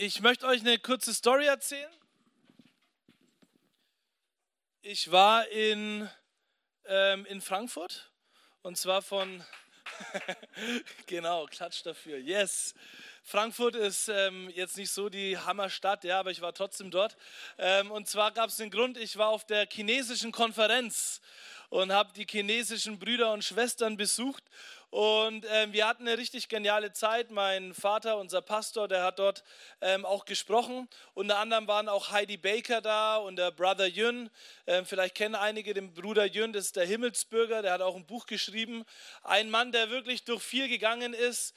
Ich möchte euch eine kurze Story erzählen. Ich war in Frankfurt und zwar von, genau, Klatsch dafür, yes. Frankfurt ist jetzt nicht so die Hammerstadt, ja, aber ich war trotzdem dort. Und zwar gab es den Grund, ich war auf der chinesischen Konferenz und habe die chinesischen Brüder und Schwestern besucht. Und wir hatten eine richtig geniale Zeit. Mein Vater, unser Pastor, der hat dort auch gesprochen. Unter anderem waren auch Heidi Baker da und der Brother Yun. Vielleicht kennen einige den Bruder Yun, das ist der Himmelsbürger, der hat auch ein Buch geschrieben. Ein Mann, der wirklich durch viel gegangen ist.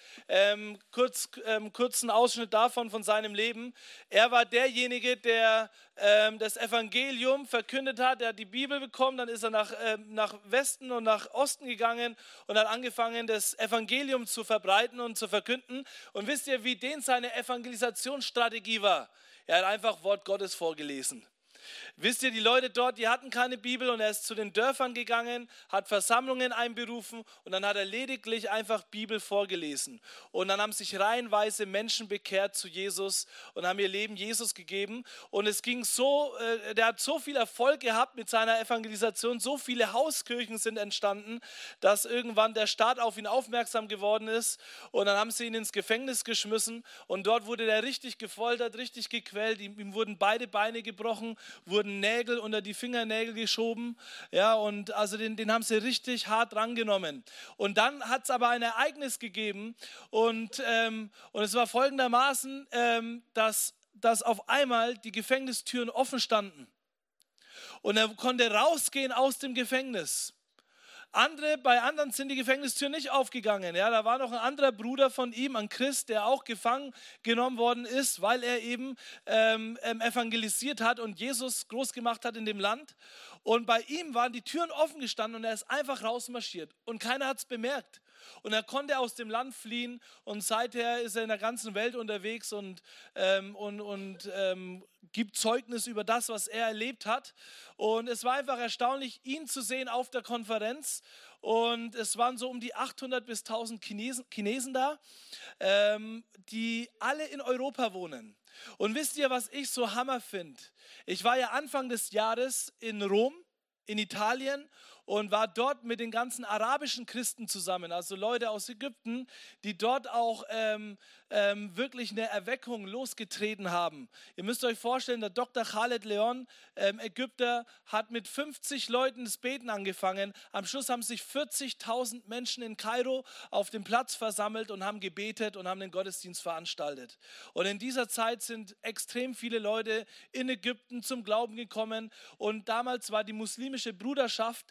Kurzen Ausschnitt davon, von seinem Leben. Er war derjenige, der das Evangelium verkündet hat. Er hat die Bibel bekommen, dann ist er nach Westen und nach Osten gegangen und hat angefangen, das Evangelium zu verbreiten und zu verkünden. Und wisst ihr, wie den seine Evangelisationsstrategie war? Er hat einfach Wort Gottes vorgelesen. Wisst ihr, die Leute dort, die hatten keine Bibel und er ist zu den Dörfern gegangen, hat Versammlungen einberufen und dann hat er lediglich einfach Bibel vorgelesen. Und dann haben sich reihenweise Menschen bekehrt zu Jesus und haben ihr Leben Jesus gegeben. Und es ging so, der hat so viel Erfolg gehabt mit seiner Evangelisation, so viele Hauskirchen sind entstanden, dass irgendwann der Staat auf ihn aufmerksam geworden ist. Und dann haben sie ihn ins Gefängnis geschmissen und dort wurde er richtig gefoltert, richtig gequält. Ihm wurden beide Beine gebrochen, wurden Nägel unter die Fingernägel geschoben, ja, und also den haben sie richtig hart rangenommen. Und dann hat es aber ein Ereignis gegeben und es war folgendermaßen, dass auf einmal die Gefängnistüren offen standen und er konnte rausgehen aus dem Gefängnis. Bei anderen sind die Gefängnistüren nicht aufgegangen. Ja, da war noch ein anderer Bruder von ihm, ein Christ, der auch gefangen genommen worden ist, weil er eben evangelisiert hat und Jesus groß gemacht hat in dem Land. Und bei ihm waren die Türen offen gestanden und er ist einfach rausmarschiert und keiner hat es bemerkt. Und er konnte aus dem Land fliehen und seither ist er in der ganzen Welt unterwegs und gibt Zeugnis über das, was er erlebt hat. Und es war einfach erstaunlich, ihn zu sehen auf der Konferenz. Und es waren so um die 800 bis 1000 Chinesen da, die alle in Europa wohnen. Und wisst ihr, was ich so Hammer finde? Ich war ja Anfang des Jahres in Rom, in Italien, und war dort mit den ganzen arabischen Christen zusammen, also Leute aus Ägypten, die dort auch wirklich eine Erweckung losgetreten haben. Ihr müsst euch vorstellen, der Dr. Khaled Leon, Ägypter, hat mit 50 Leuten das Beten angefangen. Am Schluss haben sich 40.000 Menschen in Kairo auf dem Platz versammelt und haben gebetet und haben den Gottesdienst veranstaltet. Und in dieser Zeit sind extrem viele Leute in Ägypten zum Glauben gekommen und damals war die muslimische Bruderschaft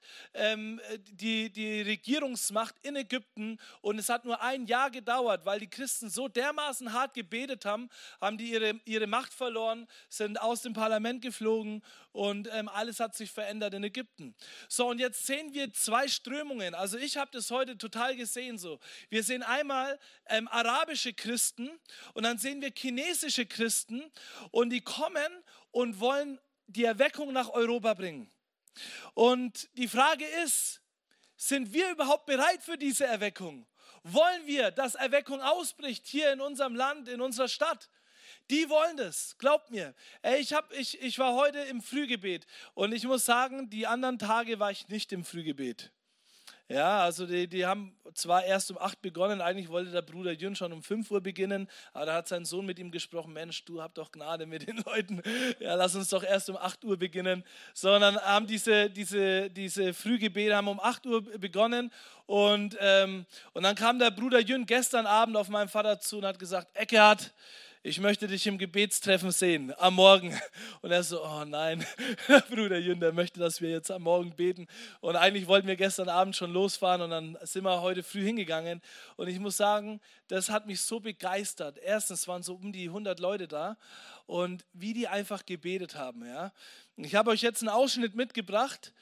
die Regierungsmacht in Ägypten und es hat nur ein Jahr gedauert, weil die Christen so dermaßen hart gebetet haben, haben die ihre Macht verloren, sind aus dem Parlament geflogen und alles hat sich verändert in Ägypten. So, und jetzt sehen wir zwei Strömungen. Also ich habe das heute total gesehen so. Wir sehen einmal arabische Christen und dann sehen wir chinesische Christen und die kommen und wollen die Erweckung nach Europa bringen. Und die Frage ist, sind wir überhaupt bereit für diese Erweckung? Wollen wir, dass Erweckung ausbricht hier in unserem Land, in unserer Stadt? Die wollen das, glaubt mir. Ich war heute im Frühgebet und ich muss sagen, die anderen Tage war ich nicht im Frühgebet. Ja, also die haben zwar erst um 8 begonnen, eigentlich wollte der Bruder Jün schon um 5 Uhr beginnen, aber da hat sein Sohn mit ihm gesprochen, Mensch, du habt doch Gnade mit den Leuten, ja, lass uns doch erst um 8 Uhr beginnen, sondern haben diese Frühgebete haben um 8 Uhr begonnen und dann kam der Bruder Jün gestern Abend auf meinen Vater zu und hat gesagt, Eckehard, ich möchte dich im Gebetstreffen sehen, am Morgen. Und er so, oh nein, Bruder Jün, der möchte, dass wir jetzt am Morgen beten. Und eigentlich wollten wir gestern Abend schon losfahren und dann sind wir heute früh hingegangen. Und ich muss sagen, das hat mich so begeistert. Erstens waren so um die 100 Leute da und wie die einfach gebetet haben. Ja. Ich habe euch jetzt einen Ausschnitt mitgebracht.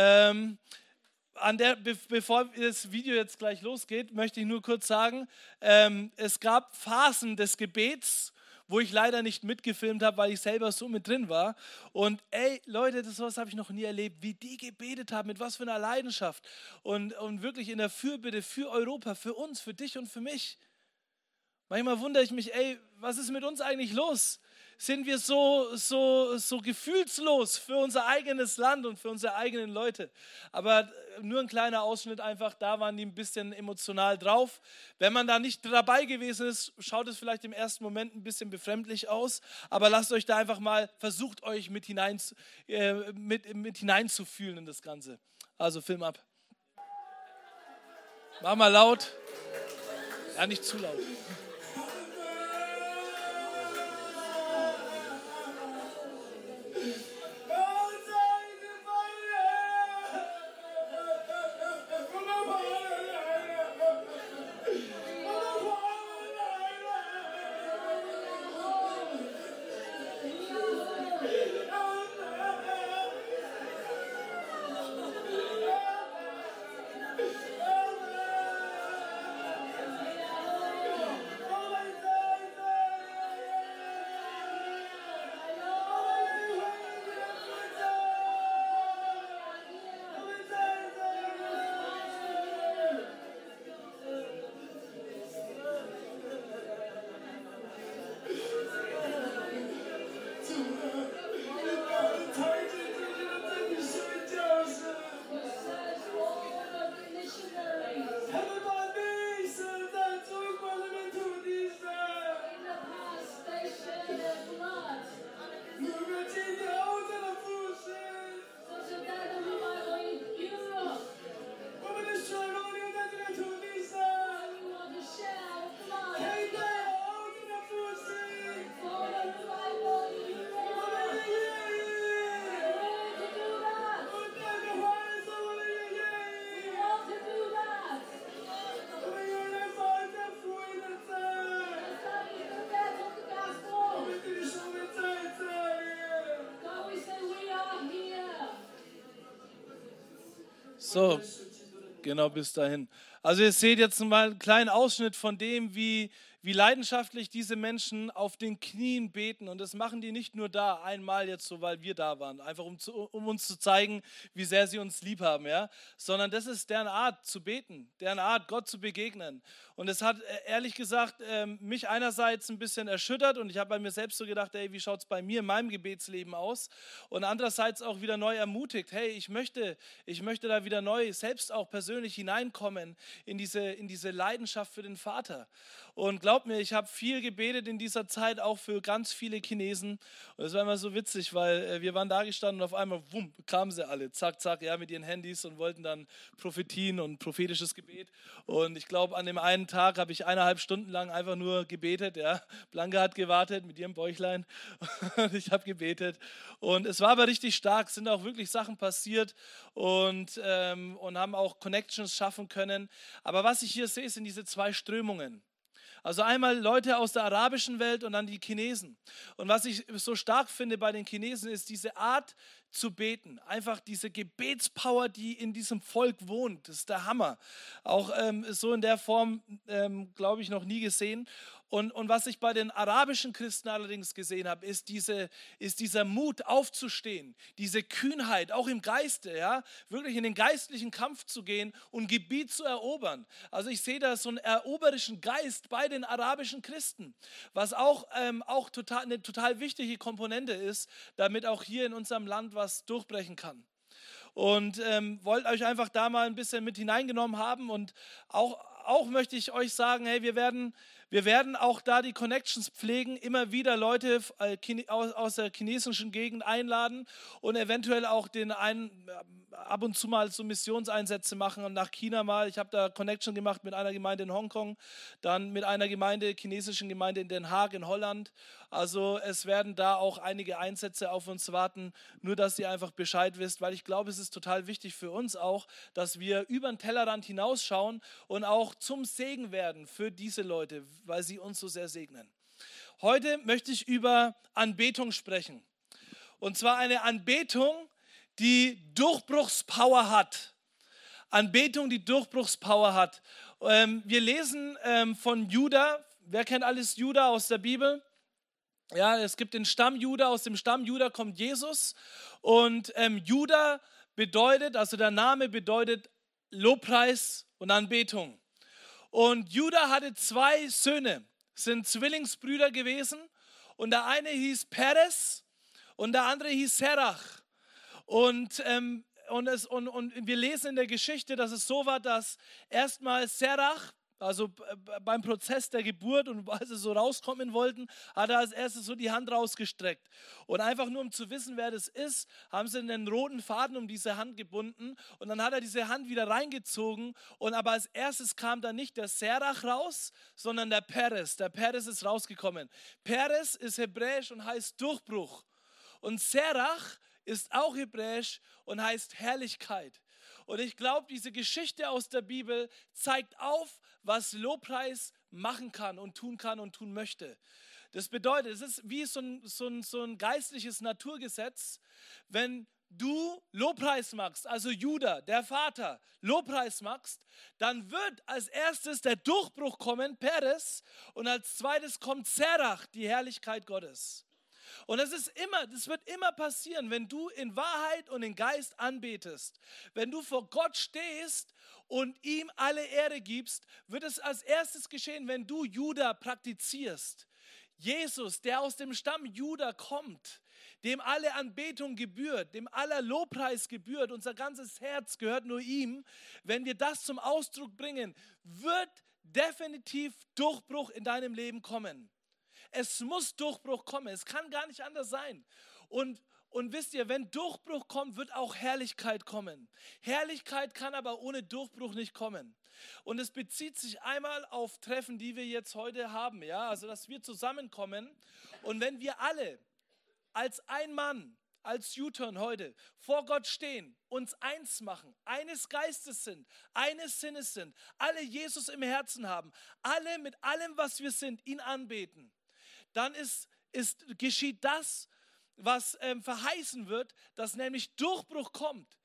Bevor das Video jetzt gleich losgeht, möchte ich nur kurz sagen, es gab Phasen des Gebets, wo ich leider nicht mitgefilmt habe, weil ich selber so mit drin war. Und ey, Leute, sowas habe ich noch nie erlebt, wie die gebetet haben, mit was für einer Leidenschaft. Und wirklich in der Fürbitte für Europa, für uns, für dich und für mich. Manchmal wundere ich mich, ey, was ist mit uns eigentlich los? Sind wir so gefühlslos für unser eigenes Land und für unsere eigenen Leute? Aber nur ein kleiner Ausschnitt einfach, da waren die ein bisschen emotional drauf. Wenn man da nicht dabei gewesen ist, schaut es vielleicht im ersten Moment ein bisschen befremdlich aus, aber lasst euch da einfach mal, versucht euch mit hineinzufühlen in das Ganze. Also Film ab. Mach mal laut. Ja, nicht zu laut. So, genau bis dahin. Also ihr seht jetzt mal einen kleinen Ausschnitt von dem, wie leidenschaftlich diese Menschen auf den Knien beten. Und das machen die nicht nur da, einmal jetzt so, weil wir da waren, einfach um uns zu zeigen, wie sehr sie uns lieb haben, ja? Sondern das ist deren Art zu beten, deren Art, Gott zu begegnen. Und es hat ehrlich gesagt mich einerseits ein bisschen erschüttert und ich habe bei mir selbst so gedacht, ey, wie schaut es bei mir in meinem Gebetsleben aus? Und andererseits auch wieder neu ermutigt, hey, ich möchte da wieder neu, selbst auch persönlich hineinkommen in diese Leidenschaft für den Vater. Und glaubt mir, ich habe viel gebetet in dieser Zeit, auch für ganz viele Chinesen. Und es war immer so witzig, weil wir waren da gestanden und auf einmal, wumm, kamen sie alle, zack, zack, ja, mit ihren Handys und wollten dann Prophetien und prophetisches Gebet. Und ich glaube, an dem einen Tag habe ich 1,5 Stunden lang einfach nur gebetet. Ja. Blanca hat gewartet mit ihrem Bäuchlein und ich habe gebetet. Und es war aber richtig stark, es sind auch wirklich Sachen passiert und haben auch Connections schaffen können. Aber was ich hier sehe, sind diese zwei Strömungen. Also einmal Leute aus der arabischen Welt und dann die Chinesen. Und was ich so stark finde bei den Chinesen ist diese Art zu beten. Einfach diese Gebetspower, die in diesem Volk wohnt. Das ist der Hammer. Auch so in der Form, glaube ich, noch nie gesehen. Und was ich bei den arabischen Christen allerdings gesehen habe, ist dieser Mut aufzustehen, diese Kühnheit, auch im Geiste, ja, wirklich in den geistlichen Kampf zu gehen und Gebiet zu erobern. Also ich sehe da so einen eroberischen Geist bei den arabischen Christen, was auch eine total wichtige Komponente ist, damit auch hier in unserem Land was durchbrechen kann. Und wollte euch einfach da mal ein bisschen mit hineingenommen haben und auch möchte ich euch sagen, hey, wir werden auch da die Connections pflegen, immer wieder Leute aus der chinesischen Gegend einladen und eventuell auch ab und zu mal so Missionseinsätze machen und nach China mal. Ich habe da Connection gemacht mit einer Gemeinde in Hongkong, dann mit einer chinesischen Gemeinde in Den Haag in Holland. Also es werden da auch einige Einsätze auf uns warten, nur dass ihr einfach Bescheid wisst, weil ich glaube, es ist total wichtig für uns auch, dass wir über den Tellerrand hinausschauen und auch zum Segen werden für diese Leute, weil sie uns so sehr segnen. Heute möchte ich über Anbetung sprechen. Und zwar eine Anbetung, die Durchbruchspower hat. Anbetung, die Durchbruchspower hat. Wir lesen von Juda. Wer kennt alles Juda aus der Bibel? Ja, es gibt den Stamm Juda. Aus dem Stamm Juda kommt Jesus. Und Juda bedeutet, also der Name bedeutet Lobpreis und Anbetung. Und Juda hatte 2 Söhne. sind Zwillingsbrüder gewesen und der eine hieß Perez und der andere hieß Serach. Und wir lesen in der Geschichte, dass es so war, dass erstmal Serach, also beim Prozess der Geburt und als sie so rauskommen wollten, hat er als erstes so die Hand rausgestreckt. Und einfach nur um zu wissen, wer das ist, haben sie einen roten Faden um diese Hand gebunden und dann hat er diese Hand wieder reingezogen. Und aber als erstes kam dann nicht der Serach raus, sondern der Perez. Der Perez ist rausgekommen. Perez ist hebräisch und heißt Durchbruch. Und Serach ist auch hebräisch und heißt Herrlichkeit. Und ich glaube, diese Geschichte aus der Bibel zeigt auf, was Lobpreis machen kann und tun möchte. Das bedeutet, es ist wie so ein geistliches Naturgesetz, wenn du Lobpreis machst, also Judah, der Vater, Lobpreis machst, dann wird als erstes der Durchbruch kommen, Perez, und als zweites kommt Serach, die Herrlichkeit Gottes. Und das wird immer passieren, wenn du in Wahrheit und in Geist anbetest. Wenn du vor Gott stehst und ihm alle Ehre gibst, wird es als erstes geschehen, wenn du Judah praktizierst. Jesus, der aus dem Stamm Judah kommt, dem alle Anbetung gebührt, dem aller Lobpreis gebührt, unser ganzes Herz gehört nur ihm. Wenn wir das zum Ausdruck bringen, wird definitiv Durchbruch in deinem Leben kommen. Es muss Durchbruch kommen, es kann gar nicht anders sein. Und wisst ihr, wenn Durchbruch kommt, wird auch Herrlichkeit kommen. Herrlichkeit kann aber ohne Durchbruch nicht kommen. Und es bezieht sich einmal auf Treffen, die wir jetzt heute haben, ja, also dass wir zusammenkommen und wenn wir alle als ein Mann, als U-Turn heute vor Gott stehen, uns eins machen, eines Geistes sind, eines Sinnes sind, alle Jesus im Herzen haben, alle mit allem, was wir sind, ihn anbeten, dann geschieht das, was verheißen wird, dass nämlich Durchbruch kommt.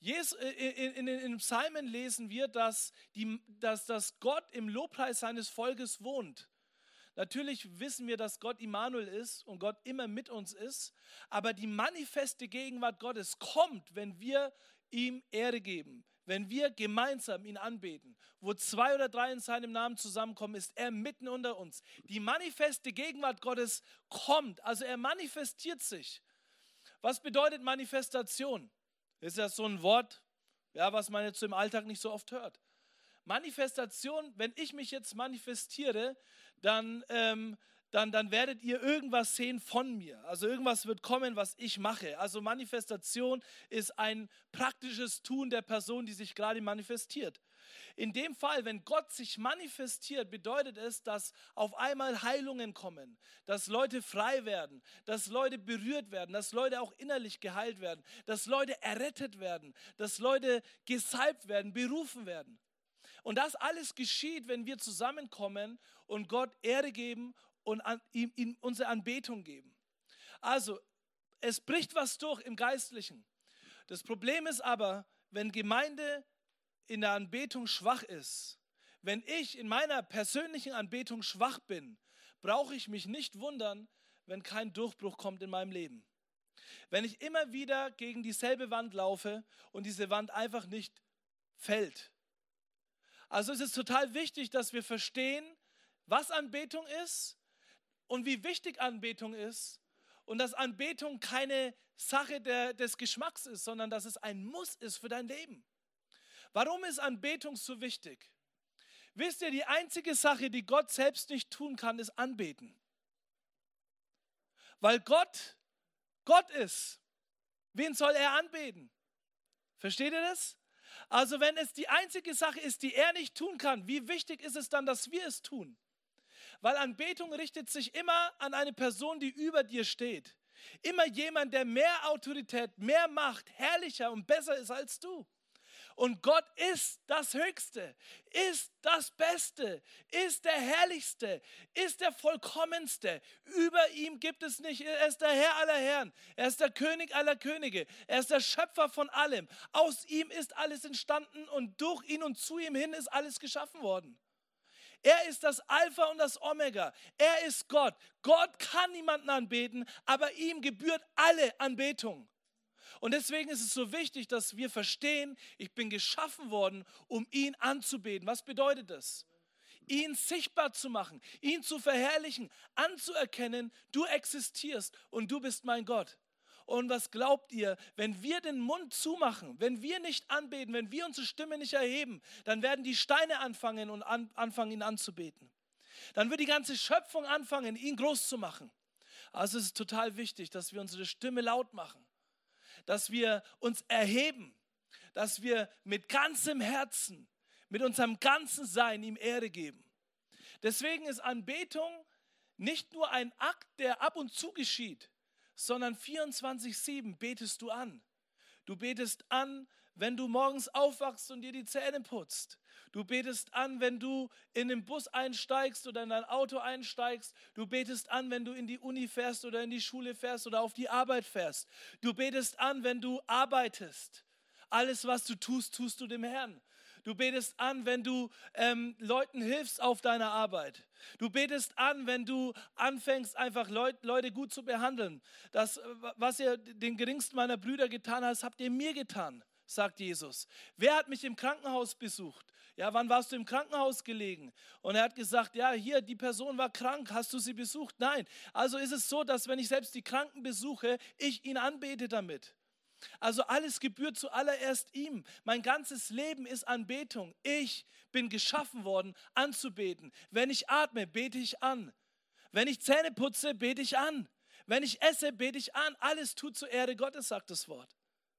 In den Psalmen lesen wir, dass Gott im Lobpreis seines Volkes wohnt. Natürlich wissen wir, dass Gott Immanuel ist und Gott immer mit uns ist, aber die manifeste Gegenwart Gottes kommt, wenn wir ihm Ehre geben, wenn wir gemeinsam ihn anbeten. Wo 2 oder 3 in seinem Namen zusammenkommen, ist er mitten unter uns. Die manifeste Gegenwart Gottes kommt, also er manifestiert sich. Was bedeutet Manifestation? Das ist ja so ein Wort, ja, was man jetzt im Alltag nicht so oft hört. Manifestation, wenn ich mich jetzt manifestiere, dann werdet ihr irgendwas sehen von mir. Also irgendwas wird kommen, was ich mache. Also Manifestation ist ein praktisches Tun der Person, die sich gerade manifestiert. In dem Fall, wenn Gott sich manifestiert, bedeutet es, dass auf einmal Heilungen kommen, dass Leute frei werden, dass Leute berührt werden, dass Leute auch innerlich geheilt werden, dass Leute errettet werden, dass Leute gesalbt werden, berufen werden. Und das alles geschieht, wenn wir zusammenkommen und Gott Ehre geben und ihm unsere Anbetung geben. Also, es bricht was durch im Geistlichen. Das Problem ist aber, wenn Gemeinde in der Anbetung schwach ist, wenn ich in meiner persönlichen Anbetung schwach bin, brauche ich mich nicht wundern, wenn kein Durchbruch kommt in meinem Leben. Wenn ich immer wieder gegen dieselbe Wand laufe und diese Wand einfach nicht fällt. Also es ist total wichtig, dass wir verstehen, was Anbetung ist und wie wichtig Anbetung ist und dass Anbetung keine Sache des Geschmacks ist, sondern dass es ein Muss ist für dein Leben. Warum ist Anbetung so wichtig? Wisst ihr, die einzige Sache, die Gott selbst nicht tun kann, ist anbeten. Weil Gott ist. Wen soll er anbeten? Versteht ihr das? Also wenn es die einzige Sache ist, die er nicht tun kann, wie wichtig ist es dann, dass wir es tun? Weil Anbetung richtet sich immer an eine Person, die über dir steht. Immer jemand, der mehr Autorität, mehr Macht, herrlicher und besser ist als du. Und Gott ist das Höchste, ist das Beste, ist der Herrlichste, ist der Vollkommenste. Über ihm gibt es nicht, er ist der Herr aller Herren, er ist der König aller Könige, er ist der Schöpfer von allem. Aus ihm ist alles entstanden und durch ihn und zu ihm hin ist alles geschaffen worden. Er ist das Alpha und das Omega, er ist Gott. Gott kann niemanden anbeten, aber ihm gebührt alle Anbetung. Und deswegen ist es so wichtig, dass wir verstehen, ich bin geschaffen worden, um ihn anzubeten. Was bedeutet das? ihn sichtbar zu machen, ihn zu verherrlichen, anzuerkennen, du existierst und du bist mein Gott. Und was glaubt ihr, wenn wir den Mund zumachen, wenn wir nicht anbeten, wenn wir unsere Stimme nicht erheben, dann werden die Steine anfangen ihn anzubeten. Dann wird die ganze Schöpfung anfangen, ihn groß zu machen. Also es ist total wichtig, dass wir unsere Stimme laut machen, dass wir uns erheben, dass wir mit ganzem Herzen, mit unserem ganzen Sein ihm Ehre geben. Deswegen ist Anbetung nicht nur ein Akt, der ab und zu geschieht, sondern 24/7 betest du an. Du betest an, wenn du morgens aufwachst und dir die Zähne putzt. Du betest an, wenn du in den Bus einsteigst oder in dein Auto einsteigst. Du betest an, wenn du in die Uni fährst oder in die Schule fährst oder auf die Arbeit fährst. Du betest an, wenn du arbeitest. Alles, was du tust, tust du dem Herrn. Du betest an, wenn du Leuten hilfst auf deiner Arbeit. Du betest an, wenn du anfängst, einfach Leute gut zu behandeln. Das, was ihr den geringsten meiner Brüder getan habt, habt ihr mir getan, sagt Jesus. Wer hat mich im Krankenhaus besucht? Ja, wann warst du im Krankenhaus gelegen? Und er hat gesagt, ja, hier, die Person war krank, hast du sie besucht? Nein. Also ist es so, dass wenn ich selbst die Kranken besuche, ich ihn anbete damit. Also alles gebührt zuallererst ihm. Mein ganzes Leben ist Anbetung. Ich bin geschaffen worden, anzubeten. Wenn ich atme, bete ich an. Wenn ich Zähne putze, bete ich an. Wenn ich esse, bete ich an. Alles tut zur Ehre Gottes, sagt das Wort.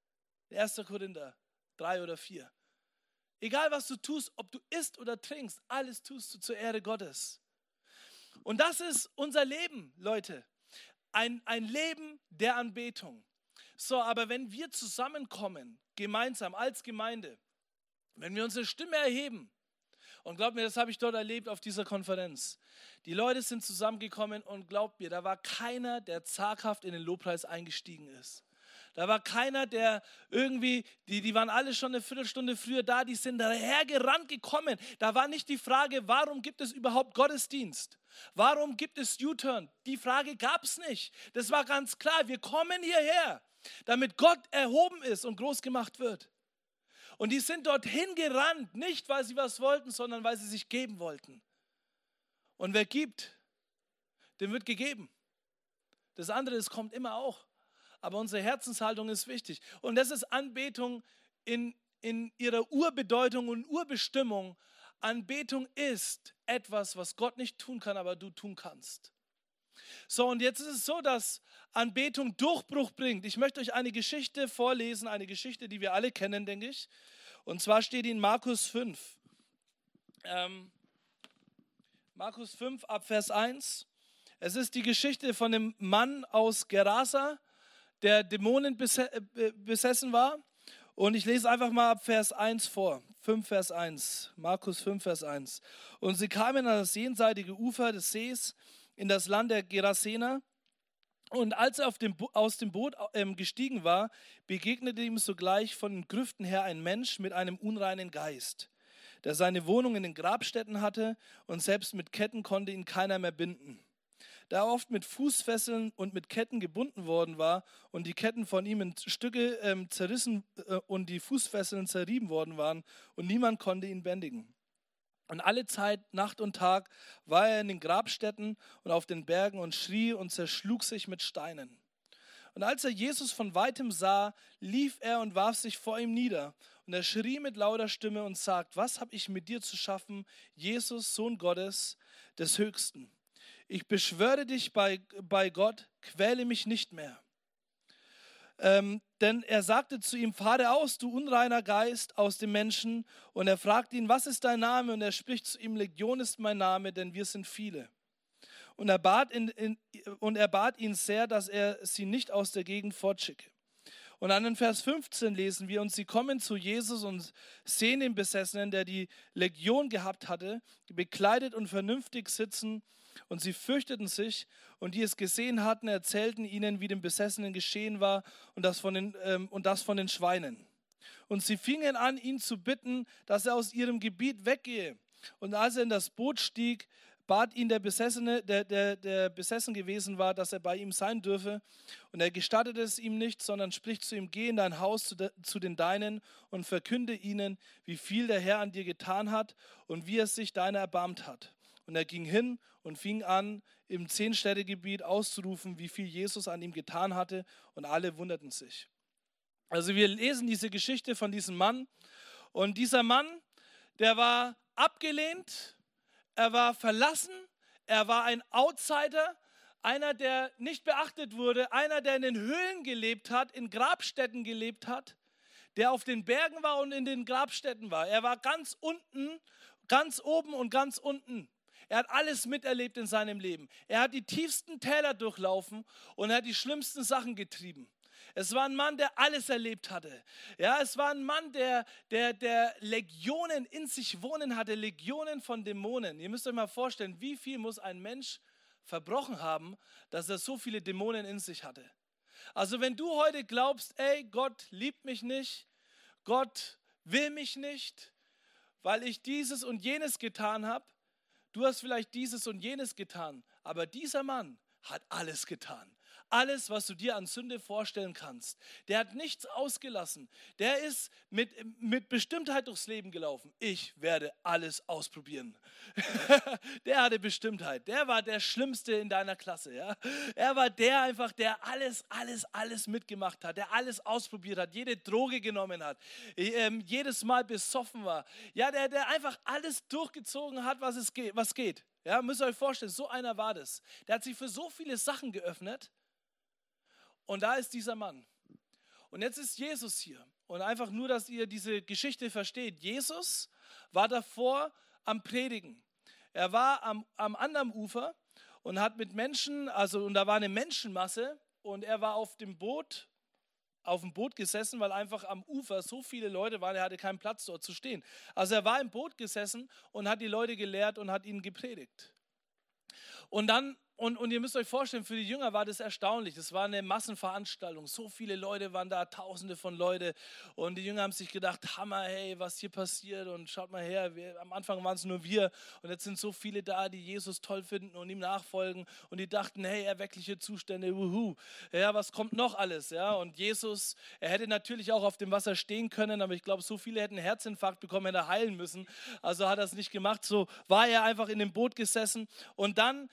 1. Korinther 3 oder 4. Egal was du tust, ob du isst oder trinkst, alles tust du zur Ehre Gottes. Und das ist unser Leben, Leute. Ein Leben der Anbetung. So, aber wenn wir zusammenkommen, gemeinsam als Gemeinde, wenn wir unsere Stimme erheben, und glaubt mir, das habe ich dort erlebt auf dieser Konferenz, die Leute sind zusammengekommen und glaubt mir, da war keiner, der zaghaft in den Lobpreis eingestiegen ist. Da war keiner, der irgendwie, die waren alle schon eine Viertelstunde früher da, die sind dahergerannt gekommen. Da war nicht die Frage, warum gibt es überhaupt Gottesdienst? Warum gibt es U-Turn? Die Frage gab es nicht. Das war ganz klar, wir kommen hierher, damit Gott erhoben ist und groß gemacht wird. Und die sind dorthin gerannt, nicht weil sie was wollten, sondern weil sie sich geben wollten. Und wer gibt, dem wird gegeben. Das andere, das kommt immer auch. Aber unsere Herzenshaltung ist wichtig. Und das ist Anbetung in ihrer Urbedeutung und Urbestimmung. Anbetung ist etwas, was Gott nicht tun kann, aber du tun kannst. So, und jetzt ist es so, dass Anbetung Durchbruch bringt. Ich möchte euch eine Geschichte vorlesen, eine Geschichte, die wir alle kennen, denke ich. Und zwar steht die in Markus 5. Markus 5 ab Vers 1. Es ist die Geschichte von einem Mann aus Gerasa, der Dämonen besessen war. Und ich lese einfach mal ab Vers 1 vor. 5 Vers 1. Markus 5 Vers 1. Und sie kamen an das jenseitige Ufer des Sees in das Land der Gerasener. Und als er aus dem Boot gestiegen war, begegnete ihm sogleich von den Grüften her ein Mensch mit einem unreinen Geist, der seine Wohnung in den Grabstätten hatte, und selbst mit Ketten konnte ihn keiner mehr binden. Da er oft mit Fußfesseln und mit Ketten gebunden worden war und die Ketten von ihm in Stücke zerrissen und die Fußfesseln zerrieben worden waren, und niemand konnte ihn bändigen. Und alle Zeit, Nacht und Tag, war er in den Grabstätten und auf den Bergen und schrie und zerschlug sich mit Steinen. Und als er Jesus von weitem sah, lief er und warf sich vor ihm nieder. Und er schrie mit lauter Stimme und sagt: Was habe ich mit dir zu schaffen, Jesus, Sohn Gottes, des Höchsten? Ich beschwöre dich bei Gott, quäle mich nicht mehr. Denn er sagte zu ihm: Fahre aus, du unreiner Geist, aus dem Menschen. Und er fragt ihn: Was ist dein Name? Und er spricht zu ihm: Legion ist mein Name, denn wir sind viele. Und er bat ihn sehr, dass er sie nicht aus der Gegend fortschicke. Und dann in Vers 15 lesen wir: Und sie kommen zu Jesus und sehen den Besessenen, der die Legion gehabt hatte, bekleidet und vernünftig sitzen. Und sie fürchteten sich, und die es gesehen hatten, erzählten ihnen, wie dem Besessenen geschehen war, und das von den Schweinen. Und sie fingen an, ihn zu bitten, dass er aus ihrem Gebiet weggehe. Und als er in das Boot stieg, bat ihn der Besessene, der besessen gewesen war, dass er bei ihm sein dürfe. Und er gestattete es ihm nicht, sondern spricht zu ihm: Geh in dein Haus zu den Deinen und verkünde ihnen, wie viel der Herr an dir getan hat und wie er sich deiner erbarmt hat. Und er ging hin und fing an, im 10-Städtegebiet auszurufen, wie viel Jesus an ihm getan hatte, und alle wunderten sich. Also wir lesen diese Geschichte von diesem Mann, und dieser Mann, der war abgelehnt, er war verlassen, er war ein Outsider, einer, der nicht beachtet wurde, einer, der in den Höhlen gelebt hat, in Grabstätten gelebt hat, der auf den Bergen war und in den Grabstätten war. Er war ganz unten, ganz oben und ganz unten. Er hat alles miterlebt in seinem Leben. Er hat die tiefsten Täler durchlaufen und er hat die schlimmsten Sachen getrieben. Es war ein Mann, der alles erlebt hatte. Ja, es war ein Mann, der Legionen in sich wohnen hatte, Legionen von Dämonen. Ihr müsst euch mal vorstellen, wie viel muss ein Mensch verbrochen haben, dass er so viele Dämonen in sich hatte. Also wenn du heute glaubst, ey, Gott liebt mich nicht, Gott will mich nicht, weil ich dieses und jenes getan habe, du hast vielleicht dieses und jenes getan, aber dieser Mann hat alles getan. Alles, was du dir an Sünde vorstellen kannst. Der hat nichts ausgelassen. Der ist mit Bestimmtheit durchs Leben gelaufen. Ich werde alles ausprobieren. Der hatte Bestimmtheit. Der war der Schlimmste in deiner Klasse. Ja? Er war der einfach, der alles mitgemacht hat. Der alles ausprobiert hat. Jede Droge genommen hat. Jedes Mal besoffen war. Ja, der einfach alles durchgezogen hat, was geht. Ja, müsst ihr euch vorstellen, so einer war das. Der hat sich für so viele Sachen geöffnet. Und da ist dieser Mann. Und jetzt ist Jesus hier. Und einfach nur, dass ihr diese Geschichte versteht. Jesus war davor am Predigen. Er war am anderen Ufer und hat mit Menschen, und da war eine Menschenmasse, und er war auf dem Boot gesessen, weil einfach am Ufer so viele Leute waren, er hatte keinen Platz dort zu stehen. Also er war im Boot gesessen und hat die Leute gelehrt und hat ihnen gepredigt. Und ihr müsst euch vorstellen, für die Jünger war das erstaunlich. Das war eine Massenveranstaltung. So viele Leute waren da, Tausende von Leuten. Und die Jünger haben sich gedacht, Hammer, hey, was hier passiert. Und schaut mal her, am Anfang waren es nur wir. Und jetzt sind so viele da, die Jesus toll finden und ihm nachfolgen. Und die dachten, hey, erweckliche Zustände, wuhu. Ja, was kommt noch alles? Ja, und Jesus, er hätte natürlich auch auf dem Wasser stehen können, aber ich glaube, so viele hätten einen Herzinfarkt bekommen, hätte er heilen müssen. Also hat er es nicht gemacht. So war er einfach in dem Boot gesessen. Und dann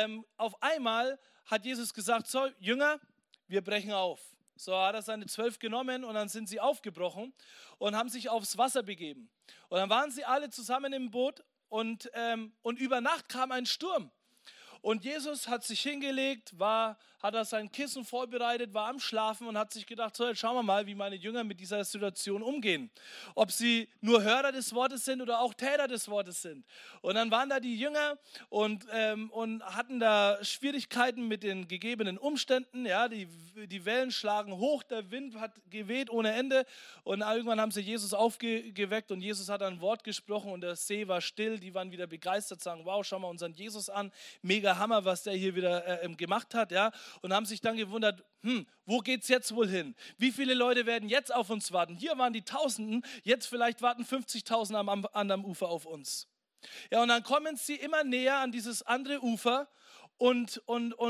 auf einmal hat Jesus gesagt, so Jünger, wir brechen auf. So hat er seine 12 genommen und dann sind sie aufgebrochen und haben sich aufs Wasser begeben. Und dann waren sie alle zusammen im Boot und über Nacht kam ein Sturm. Und Jesus hat sich hingelegt, hat er sein Kissen vorbereitet, war am Schlafen und hat sich gedacht, so, jetzt schauen wir mal, wie meine Jünger mit dieser Situation umgehen. Ob sie nur Hörer des Wortes sind oder auch Täter des Wortes sind. Und dann waren da die Jünger und hatten da Schwierigkeiten mit den gegebenen Umständen. Ja, die Wellen schlagen hoch, der Wind hat geweht ohne Ende. Und irgendwann haben sie Jesus aufgeweckt und Jesus hat ein Wort gesprochen und der See war still. Die waren wieder begeistert, sagen, wow, schau mal unseren Jesus an. Mega Hammer, was der hier wieder gemacht hat, ja, und haben sich dann gewundert, wo geht's jetzt wohl hin? Wie viele Leute werden jetzt auf uns warten? Hier waren die Tausenden, jetzt vielleicht warten 50.000 am anderen Ufer auf uns. Ja, und dann kommen sie immer näher an dieses andere Ufer und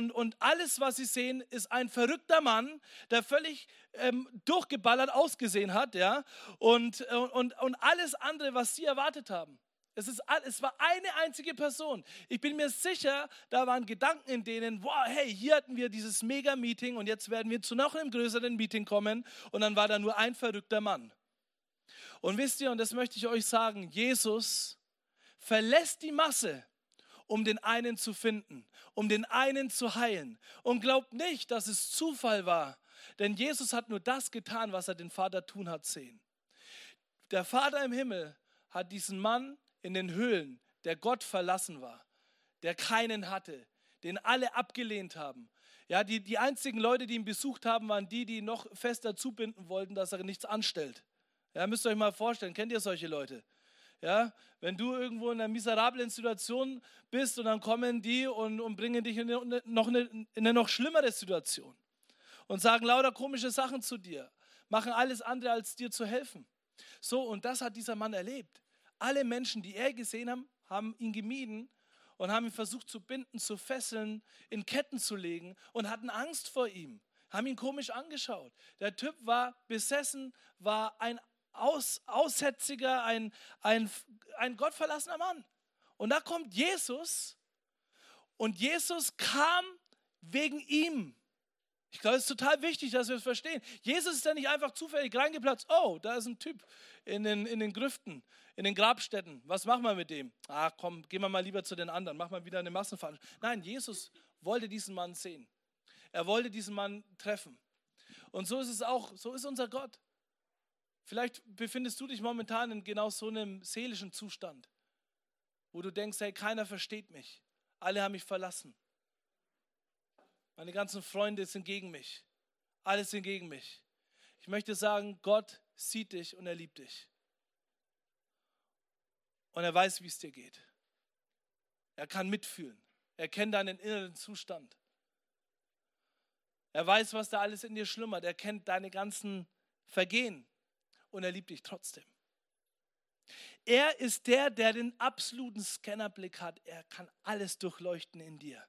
alles, was sie sehen, ist ein verrückter Mann, der völlig durchgeballert ausgesehen hat, ja, und alles andere, was sie erwartet haben. Es war eine einzige Person. Ich bin mir sicher, da waren Gedanken in denen, wow, hey, hier hatten wir dieses Mega-Meeting und jetzt werden wir zu noch einem größeren Meeting kommen und dann war da nur ein verrückter Mann. Und wisst ihr, und das möchte ich euch sagen, Jesus verlässt die Masse, um den einen zu finden, um den einen zu heilen. Und glaubt nicht, dass es Zufall war, denn Jesus hat nur das getan, was er den Vater tun hat sehen. Der Vater im Himmel hat diesen Mann in den Höhlen, der Gott verlassen war, der keinen hatte, den alle abgelehnt haben. Ja, die einzigen Leute, die ihn besucht haben, waren die ihn noch fester zubinden wollten, dass er nichts anstellt. Ja, müsst ihr euch mal vorstellen, kennt ihr solche Leute? Ja, wenn du irgendwo in einer miserablen Situation bist und dann kommen die und bringen dich in eine noch schlimmere Situation und sagen lauter komische Sachen zu dir, machen alles andere, als dir zu helfen. So, und das hat dieser Mann erlebt. Alle Menschen, die er gesehen haben, haben ihn gemieden und haben ihn versucht zu binden, zu fesseln, in Ketten zu legen und hatten Angst vor ihm, haben ihn komisch angeschaut. Der Typ war besessen, war ein Aussätziger, ein gottverlassener Mann. Und da kommt Jesus und Jesus kam wegen ihm. Ich glaube, es ist total wichtig, dass wir es verstehen. Jesus ist ja nicht einfach zufällig reingeplatzt. Oh, da ist ein Typ in den Grüften, in den Grabstätten. Was machen wir mit dem? Ach komm, gehen wir mal lieber zu den anderen. Machen wir wieder eine Massenveranstaltung. Nein, Jesus wollte diesen Mann sehen. Er wollte diesen Mann treffen. Und so ist es auch, so ist unser Gott. Vielleicht befindest du dich momentan in genau so einem seelischen Zustand, wo du denkst, hey, keiner versteht mich. Alle haben mich verlassen. Meine ganzen Freunde sind gegen mich. Alles sind gegen mich. Ich möchte sagen, Gott sieht dich und er liebt dich. Und er weiß, wie es dir geht. Er kann mitfühlen. Er kennt deinen inneren Zustand. Er weiß, was da alles in dir schlummert. Er kennt deine ganzen Vergehen. Und er liebt dich trotzdem. Er ist der den absoluten Scannerblick hat. Er kann alles durchleuchten in dir.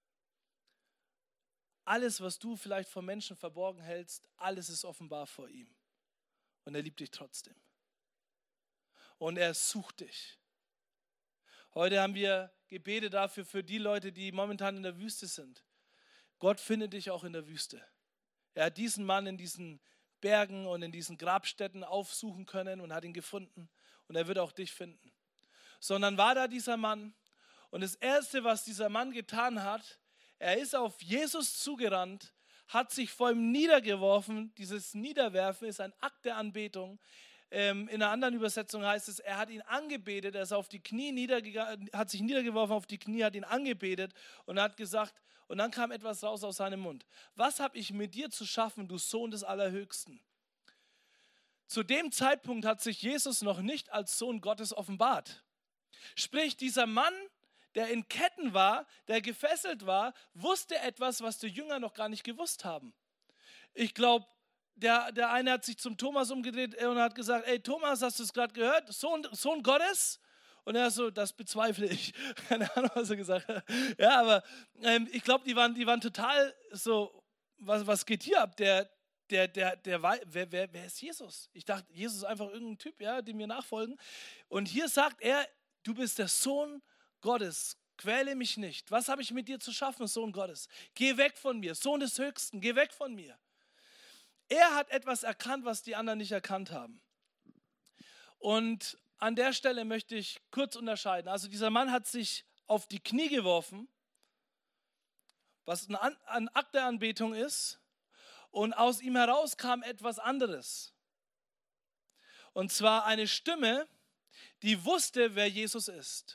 Alles, was du vielleicht vor Menschen verborgen hältst, alles ist offenbar vor ihm. Und er liebt dich trotzdem. Und er sucht dich. Heute haben wir Gebete dafür für die Leute, die momentan in der Wüste sind. Gott findet dich auch in der Wüste. Er hat diesen Mann in diesen Bergen und in diesen Grabstätten aufsuchen können und hat ihn gefunden. Und er wird auch dich finden. Sondern war da dieser Mann. Und das Erste, was dieser Mann getan hat, er ist auf Jesus zugerannt, hat sich vor ihm niedergeworfen. Dieses Niederwerfen ist ein Akt der Anbetung. In einer anderen Übersetzung heißt es, er hat ihn angebetet, er ist auf die Knie hat sich niedergeworfen auf die Knie, hat ihn angebetet und hat gesagt, und dann kam etwas raus aus seinem Mund. Was habe ich mit dir zu schaffen, du Sohn des Allerhöchsten? Zu dem Zeitpunkt hat sich Jesus noch nicht als Sohn Gottes offenbart. Sprich, dieser Mann, der in Ketten war, der gefesselt war, wusste etwas, was die Jünger noch gar nicht gewusst haben. Ich glaube, der eine hat sich zum Thomas umgedreht und hat gesagt, ey Thomas, hast du es gerade gehört? Sohn Gottes? Und er so, das bezweifle ich. Keine Ahnung, was er gesagt hat. Ja, aber ich glaube, die waren total so, was geht hier ab? Wer ist Jesus? Ich dachte, Jesus ist einfach irgendein Typ, ja, dem wir nachfolgen. Und hier sagt er, du bist der Sohn Gottes, quäle mich nicht. Was habe ich mit dir zu schaffen, Sohn Gottes? Geh weg von mir, Sohn des Höchsten, geh weg von mir. Er hat etwas erkannt, was die anderen nicht erkannt haben. Und an der Stelle möchte ich kurz unterscheiden. Also dieser Mann hat sich auf die Knie geworfen, was ein Akt der Anbetung ist, und aus ihm heraus kam etwas anderes. Und zwar eine Stimme, die wusste, wer Jesus ist.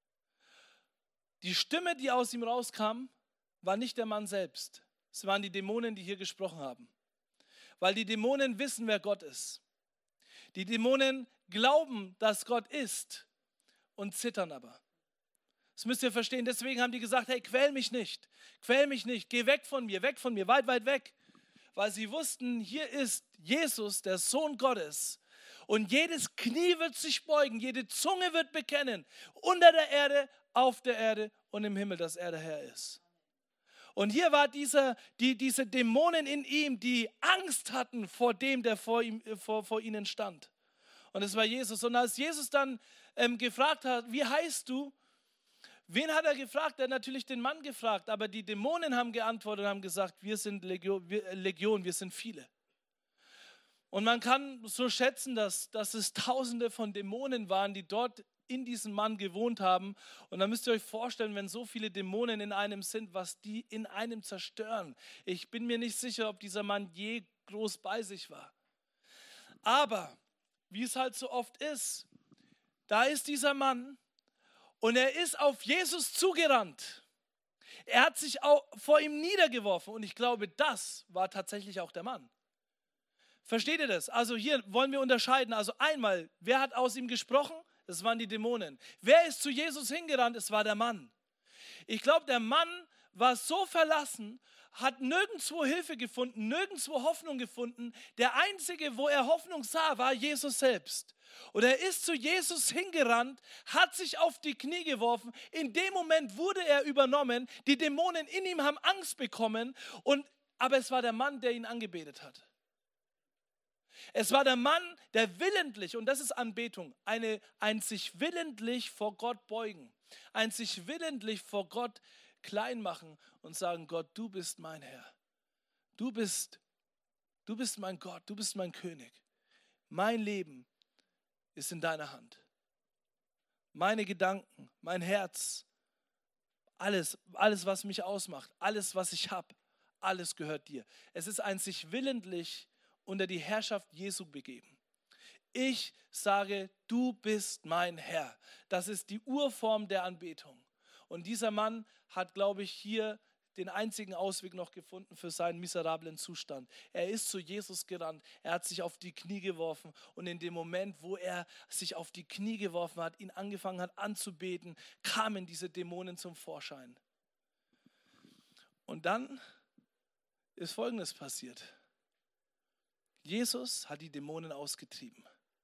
Die Stimme, die aus ihm rauskam, war nicht der Mann selbst. Es waren die Dämonen, die hier gesprochen haben. Weil die Dämonen wissen, wer Gott ist. Die Dämonen glauben, dass Gott ist und zittern aber. Das müsst ihr verstehen. Deswegen haben die gesagt, hey, quäl mich nicht, geh weg von mir, weit, weit weg. Weil sie wussten, hier ist Jesus, der Sohn Gottes. Und jedes Knie wird sich beugen, jede Zunge wird bekennen, unter der Erde, auf der Erde und im Himmel, dass er der Herr ist. Und hier war diese Dämonen in ihm, die Angst hatten vor dem, der vor ihnen stand. Und es war Jesus. Und als Jesus dann gefragt hat, wie heißt du? Wen hat er gefragt? Er hat natürlich den Mann gefragt. Aber die Dämonen haben geantwortet und haben gesagt, wir sind Legion, wir sind viele. Und man kann so schätzen, dass es Tausende von Dämonen waren, die dort in diesem Mann gewohnt haben. Und dann müsst ihr euch vorstellen, wenn so viele Dämonen in einem sind, was die in einem zerstören. Ich bin mir nicht sicher, ob dieser Mann je groß bei sich war. Aber, wie es halt so oft ist, da ist dieser Mann und er ist auf Jesus zugerannt. Er hat sich auch vor ihm niedergeworfen und ich glaube, das war tatsächlich auch der Mann. Versteht ihr das? Also hier wollen wir unterscheiden. Also einmal, wer hat aus ihm gesprochen? Das waren die Dämonen. Wer ist zu Jesus hingerannt? Es war der Mann. Ich glaube, der Mann war so verlassen, hat nirgendwo Hilfe gefunden, nirgendwo Hoffnung gefunden. Der Einzige, wo er Hoffnung sah, war Jesus selbst. Und er ist zu Jesus hingerannt, hat sich auf die Knie geworfen. In dem Moment wurde er übernommen. Die Dämonen in ihm haben Angst bekommen. Aber es war der Mann, der ihn angebetet hat. Es war der Mann, der willentlich, und das ist Anbetung, ein sich willentlich vor Gott beugen, ein sich willentlich vor Gott klein machen und sagen, Gott, du bist mein Herr. Du bist mein Gott, du bist mein König. Mein Leben ist in deiner Hand. Meine Gedanken, mein Herz, alles, was mich ausmacht, alles, was ich habe, alles gehört dir. Es ist ein sich willentlich unter die Herrschaft Jesu begeben. Ich sage, du bist mein Herr. Das ist die Urform der Anbetung. Und dieser Mann hat, glaube ich, hier den einzigen Ausweg noch gefunden für seinen miserablen Zustand. Er ist zu Jesus gerannt, er hat sich auf die Knie geworfen und in dem Moment, wo er sich auf die Knie geworfen hat, ihn angefangen hat anzubeten, kamen diese Dämonen zum Vorschein. Und dann ist Folgendes passiert. Jesus hat die Dämonen ausgetrieben.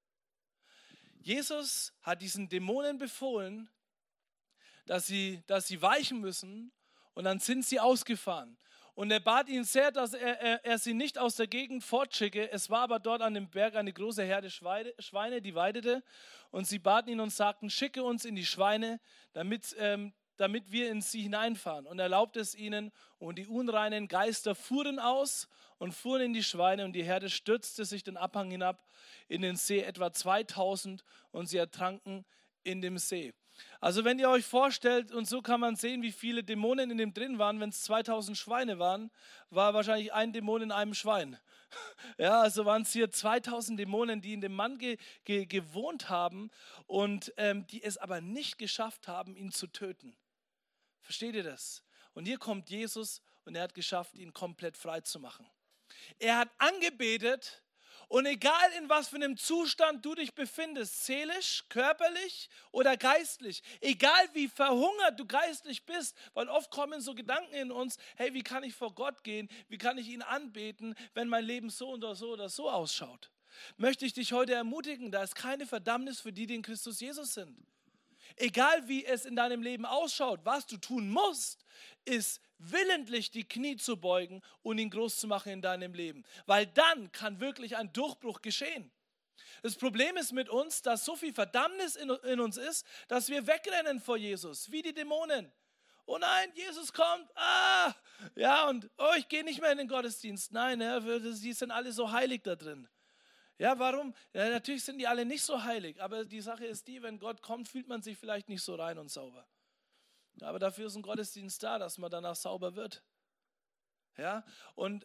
Jesus hat diesen Dämonen befohlen, dass sie weichen müssen, und dann sind sie ausgefahren. Und er bat ihn sehr, dass er sie nicht aus der Gegend fortschicke. Es war aber dort an dem Berg eine große Herde Schweine, die weidete. Und sie baten ihn und sagten, schicke uns in die Schweine, damit wir in sie hineinfahren. Und er erlaubte es ihnen, und die unreinen Geister fuhren aus und fuhren in die Schweine, und die Herde stürzte sich den Abhang hinab in den See, etwa 2000, und sie ertranken in dem See. Also wenn ihr euch vorstellt, und so kann man sehen, wie viele Dämonen in dem drin waren, wenn es 2000 Schweine waren, war wahrscheinlich ein Dämon in einem Schwein. Ja, also waren es hier 2000 Dämonen, die in dem Mann gewohnt haben und die es aber nicht geschafft haben, ihn zu töten. Versteht ihr das? Und hier kommt Jesus und er hat geschafft, ihn komplett frei zu machen. Er hat angebetet. Und egal in was für einem Zustand du dich befindest, seelisch, körperlich oder geistlich, egal wie verhungert du geistlich bist, weil oft kommen so Gedanken in uns, hey, wie kann ich vor Gott gehen, wie kann ich ihn anbeten, wenn mein Leben so oder so oder so ausschaut. Möchte ich dich heute ermutigen, da ist keine Verdammnis für die, die in Christus Jesus sind. Egal wie es in deinem Leben ausschaut, was du tun musst, ist willentlich die Knie zu beugen und ihn groß zu machen in deinem Leben. Weil dann kann wirklich ein Durchbruch geschehen. Das Problem ist mit uns, dass so viel Verdammnis in uns ist, dass wir wegrennen vor Jesus, wie die Dämonen. Oh nein, Jesus kommt, ja, und ich gehe nicht mehr in den Gottesdienst. Nein, die sind alle so heilig da drin. Ja, warum? Ja, natürlich sind die alle nicht so heilig, aber die Sache ist die, wenn Gott kommt, fühlt man sich vielleicht nicht so rein und sauber. Aber dafür ist ein Gottesdienst da, dass man danach sauber wird. Ja? Und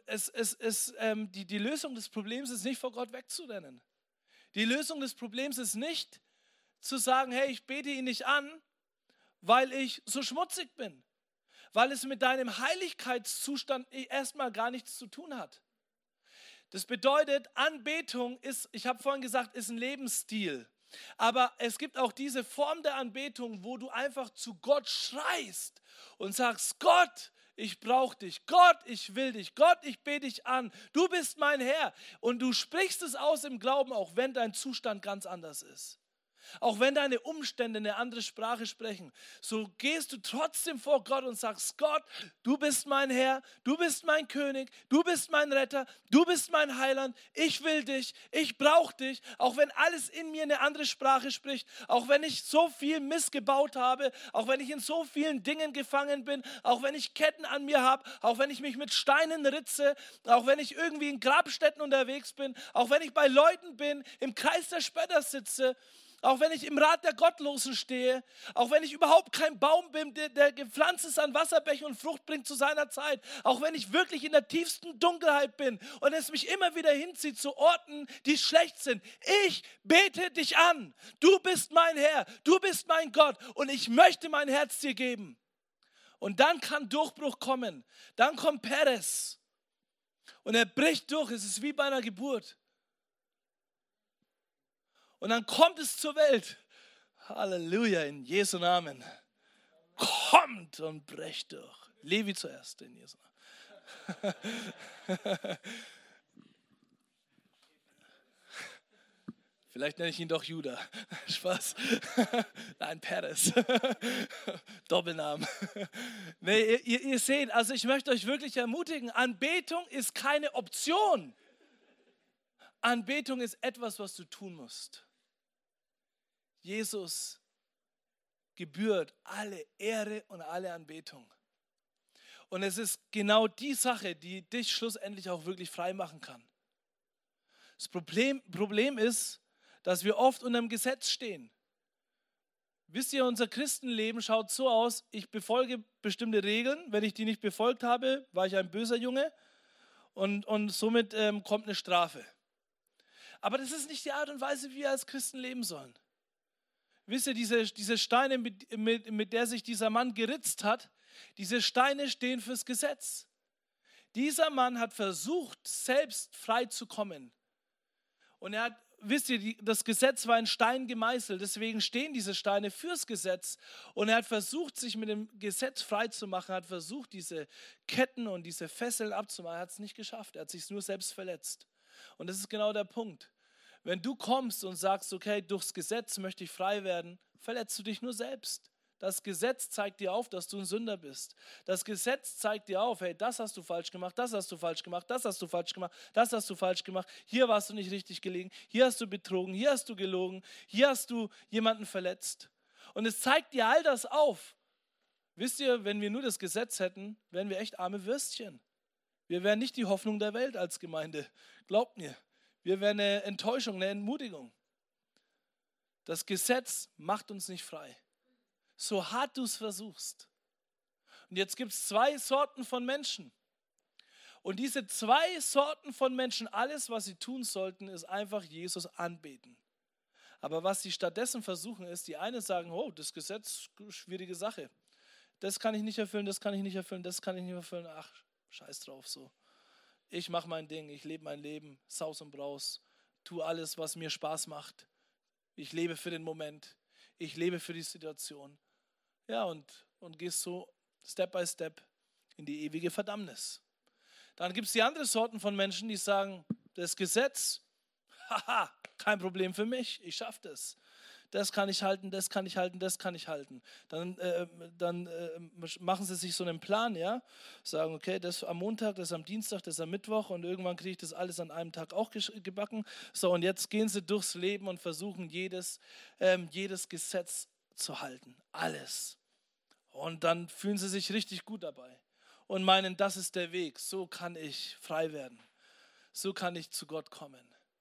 die Lösung des Problems ist nicht, vor Gott wegzurennen. Die Lösung des Problems ist nicht zu sagen, hey, ich bete ihn nicht an, weil ich so schmutzig bin. Weil es mit deinem Heiligkeitszustand erstmal gar nichts zu tun hat. Das bedeutet, Anbetung ist, ich habe vorhin gesagt, ist ein Lebensstil. Aber es gibt auch diese Form der Anbetung, wo du einfach zu Gott schreist und sagst, Gott, ich brauche dich. Gott, ich will dich. Gott, ich bete dich an. Du bist mein Herr. Und du sprichst es aus im Glauben, auch wenn dein Zustand ganz anders ist. Auch wenn deine Umstände eine andere Sprache sprechen, so gehst du trotzdem vor Gott und sagst, Gott, du bist mein Herr, du bist mein König, du bist mein Retter, du bist mein Heiland, ich will dich, ich brauche dich, auch wenn alles in mir eine andere Sprache spricht, auch wenn ich so viel missgebaut habe, auch wenn ich in so vielen Dingen gefangen bin, auch wenn ich Ketten an mir habe, auch wenn ich mich mit Steinen ritze, auch wenn ich irgendwie in Grabstätten unterwegs bin, auch wenn ich bei Leuten bin, im Kreis der Spötter sitze, auch wenn ich im Rat der Gottlosen stehe, auch wenn ich überhaupt kein Baum bin, der gepflanzt ist an Wasserbächen und Frucht bringt zu seiner Zeit, auch wenn ich wirklich in der tiefsten Dunkelheit bin und es mich immer wieder hinzieht zu Orten, die schlecht sind. Ich bete dich an. Du bist mein Herr, du bist mein Gott und ich möchte mein Herz dir geben. Und dann kann Durchbruch kommen. Dann kommt Perez und er bricht durch. Es ist wie bei einer Geburt. Und dann kommt es zur Welt. Halleluja, in Jesu Namen. Kommt und brecht durch. Levi zuerst in Jesu Namen. Vielleicht nenne ich ihn doch Judah. Spaß. Nein, Perez. Doppelnamen. Nee, ihr seht, also ich möchte euch wirklich ermutigen, Anbetung ist keine Option. Anbetung ist etwas, was du tun musst. Jesus gebührt alle Ehre und alle Anbetung. Und es ist genau die Sache, die dich schlussendlich auch wirklich frei machen kann. Das Problem ist, dass wir oft unter dem Gesetz stehen. Wisst ihr, unser Christenleben schaut so aus, ich befolge bestimmte Regeln. Wenn ich die nicht befolgt habe, war ich ein böser Junge und somit kommt eine Strafe. Aber das ist nicht die Art und Weise, wie wir als Christen leben sollen. Wisst ihr, diese Steine, mit der sich dieser Mann geritzt hat, diese Steine stehen fürs Gesetz. Dieser Mann hat versucht, selbst frei zu kommen. Und er hat, wisst ihr, das Gesetz war in Stein gemeißelt, deswegen stehen diese Steine fürs Gesetz. Und er hat versucht, sich mit dem Gesetz frei zu machen, hat versucht, diese Ketten und diese Fesseln abzumachen. Er hat es nicht geschafft, er hat sich nur selbst verletzt. Und das ist genau der Punkt. Wenn du kommst und sagst, okay, durchs Gesetz möchte ich frei werden, verletzt du dich nur selbst. Das Gesetz zeigt dir auf, dass du ein Sünder bist. Das Gesetz zeigt dir auf, hey, das hast du falsch gemacht, das hast du falsch gemacht, das hast du falsch gemacht, das hast du falsch gemacht. Hier warst du nicht richtig gelegen, hier hast du betrogen, hier hast du gelogen, hier hast du jemanden verletzt. Und es zeigt dir all das auf. Wisst ihr, wenn wir nur das Gesetz hätten, wären wir echt arme Würstchen. Wir wären nicht die Hoffnung der Welt als Gemeinde. Glaubt mir. Wir wären eine Enttäuschung, eine Entmutigung. Das Gesetz macht uns nicht frei. So hart du es versuchst. Und jetzt gibt es 2 Sorten von Menschen. Und diese 2 Sorten von Menschen, alles, was sie tun sollten, ist einfach Jesus anbeten. Aber was sie stattdessen versuchen, ist, die einen sagen, oh, das Gesetz, schwierige Sache. Das kann ich nicht erfüllen, das kann ich nicht erfüllen, das kann ich nicht erfüllen. Ach, scheiß drauf so. Ich mache mein Ding, ich lebe mein Leben, Saus und Braus, tue alles, was mir Spaß macht. Ich lebe für den Moment, ich lebe für die Situation. Ja, und gehst so Step by Step in die ewige Verdammnis. Dann gibt es die andere Sorten von Menschen, die sagen, das Gesetz, haha, kein Problem für mich, ich schaffe das. Das kann ich halten, das kann ich halten, das kann ich halten. Dann machen sie sich so einen Plan, ja, sagen, okay, das am Montag, das am Dienstag, das am Mittwoch und irgendwann kriege ich das alles an einem Tag auch gebacken. So, und jetzt gehen sie durchs Leben und versuchen jedes Gesetz zu halten, alles. Und dann fühlen sie sich richtig gut dabei und meinen, das ist der Weg, so kann ich frei werden, so kann ich zu Gott kommen.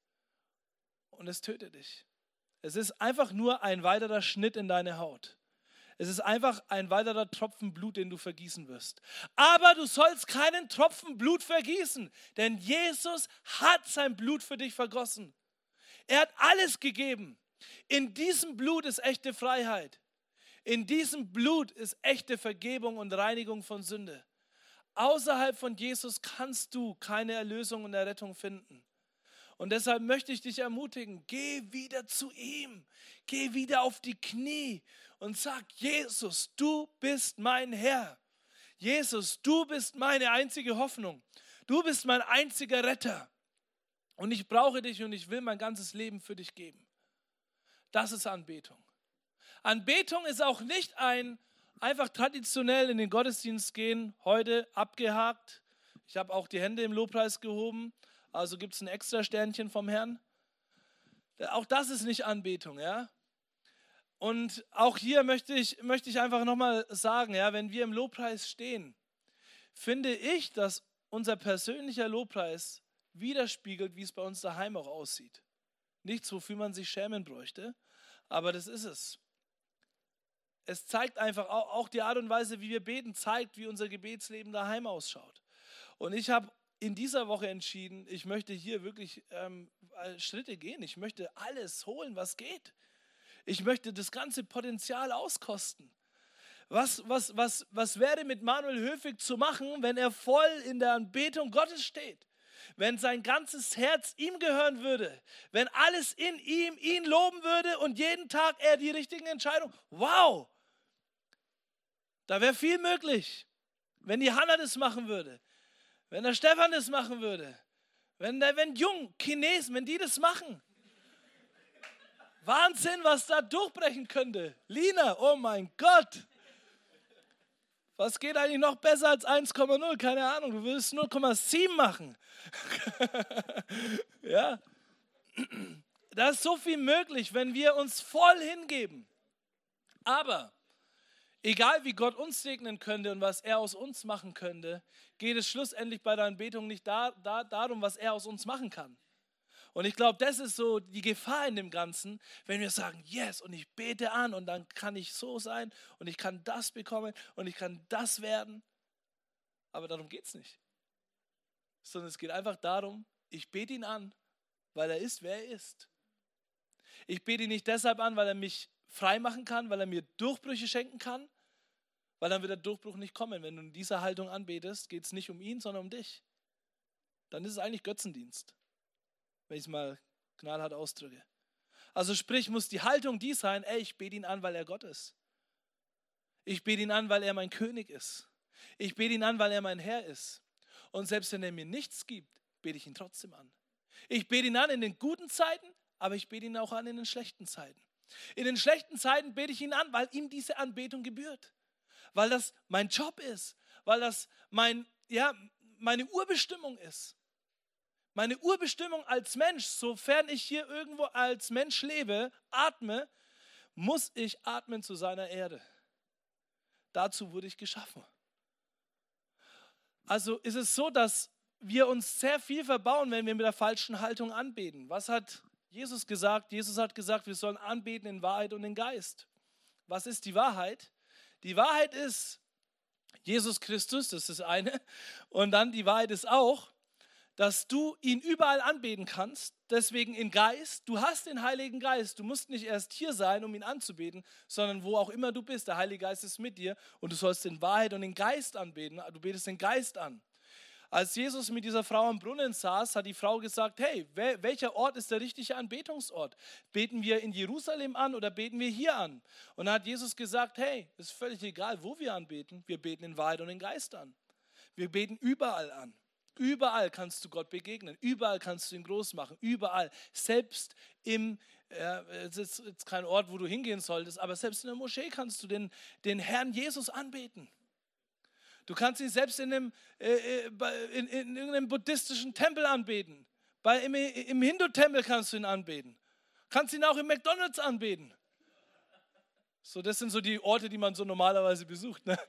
Und es tötet dich. Es ist einfach nur ein weiterer Schnitt in deine Haut. Es ist einfach ein weiterer Tropfen Blut, den du vergießen wirst. Aber du sollst keinen Tropfen Blut vergießen, denn Jesus hat sein Blut für dich vergossen. Er hat alles gegeben. In diesem Blut ist echte Freiheit. In diesem Blut ist echte Vergebung und Reinigung von Sünde. Außerhalb von Jesus kannst du keine Erlösung und Errettung finden. Und deshalb möchte ich dich ermutigen, geh wieder zu ihm, geh wieder auf die Knie und sag, Jesus, du bist mein Herr. Jesus, du bist meine einzige Hoffnung. Du bist mein einziger Retter. Und ich brauche dich und ich will mein ganzes Leben für dich geben. Das ist Anbetung. Anbetung ist auch nicht einfach traditionell in den Gottesdienst gehen, heute abgehakt. Ich habe auch die Hände im Lobpreis gehoben. Also gibt es ein extra Sternchen vom Herrn. Auch das ist nicht Anbetung, ja. Und auch hier möchte ich einfach nochmal sagen, ja, wenn wir im Lobpreis stehen, finde ich, dass unser persönlicher Lobpreis widerspiegelt, wie es bei uns daheim auch aussieht. Nichts, wofür man sich schämen bräuchte, aber das ist es. Es zeigt einfach, auch die Art und Weise, wie wir beten, zeigt, wie unser Gebetsleben daheim ausschaut. Und ich habe in dieser Woche entschieden, ich möchte hier wirklich Schritte gehen. Ich möchte alles holen, was geht. Ich möchte das ganze Potenzial auskosten. Was wäre mit Manuel Höfig zu machen, wenn er voll in der Anbetung Gottes steht? Wenn sein ganzes Herz ihm gehören würde, wenn alles in ihm ihn loben würde und jeden Tag er die richtigen Entscheidungen. Wow! Da wäre viel möglich, wenn die Hannah das machen würde. Wenn der Stefan das machen würde, wenn Jung, Chinesen, wenn die das machen. Wahnsinn, was da durchbrechen könnte. Lina, oh mein Gott. Was geht eigentlich noch besser als 1,0? Keine Ahnung, du würdest 0,7 machen. Ja. Da ist so viel möglich, wenn wir uns voll hingeben. Aber egal wie Gott uns segnen könnte und was er aus uns machen könnte, geht es schlussendlich bei der Anbetung nicht darum, was er aus uns machen kann. Und ich glaube, das ist so die Gefahr in dem Ganzen, wenn wir sagen, yes, und ich bete an und dann kann ich so sein und ich kann das bekommen und ich kann das werden. Aber darum geht es nicht. Sondern es geht einfach darum, ich bete ihn an, weil er ist, wer er ist. Ich bete ihn nicht deshalb an, weil er mich frei machen kann, weil er mir Durchbrüche schenken kann, weil dann wird der Durchbruch nicht kommen. Wenn du in dieser Haltung anbetest, geht es nicht um ihn, sondern um dich. Dann ist es eigentlich Götzendienst, wenn ich es mal knallhart ausdrücke. Also sprich, muss die Haltung die sein, ich bete ihn an, weil er Gott ist. Ich bete ihn an, weil er mein König ist. Ich bete ihn an, weil er mein Herr ist. Und selbst wenn er mir nichts gibt, bete ich ihn trotzdem an. Ich bete ihn an in den guten Zeiten, aber ich bete ihn auch an in den schlechten Zeiten. In den schlechten Zeiten bete ich ihn an, weil ihm diese Anbetung gebührt. Weil das mein Job ist. Weil das meine Urbestimmung ist. Meine Urbestimmung als Mensch, sofern ich hier irgendwo als Mensch lebe, atme, muss ich atmen zu seiner Erde. Dazu wurde ich geschaffen. Also ist es so, dass wir uns sehr viel verbauen, wenn wir mit der falschen Haltung anbeten. Was hat Jesus gesagt? Jesus hat gesagt, wir sollen anbeten in Wahrheit und in Geist. Was ist die Wahrheit? Die Wahrheit ist Jesus Christus, das ist eine. Und dann die Wahrheit ist auch, dass du ihn überall anbeten kannst, deswegen in Geist. Du hast den Heiligen Geist. Du musst nicht erst hier sein, um ihn anzubeten, sondern wo auch immer du bist. Der Heilige Geist ist mit dir und du sollst in Wahrheit und in Geist anbeten. Du betest den Geist an. Als Jesus mit dieser Frau am Brunnen saß, hat die Frau gesagt, hey, welcher Ort ist der richtige Anbetungsort? Beten wir in Jerusalem an oder beten wir hier an? Und dann hat Jesus gesagt, hey, es ist völlig egal, wo wir anbeten. Wir beten in Wahrheit und in Geist an. Wir beten überall an. Überall kannst du Gott begegnen, überall kannst du ihn groß machen, überall. Selbst es ist jetzt kein Ort, wo du hingehen solltest, aber selbst in der Moschee kannst du den Herrn Jesus anbeten. Du kannst ihn selbst in irgendeinem buddhistischen Tempel anbeten. Im Hindu-Tempel kannst du ihn anbeten. Kannst ihn auch im McDonald's anbeten. So, das sind so die Orte, die man so normalerweise besucht. Ne?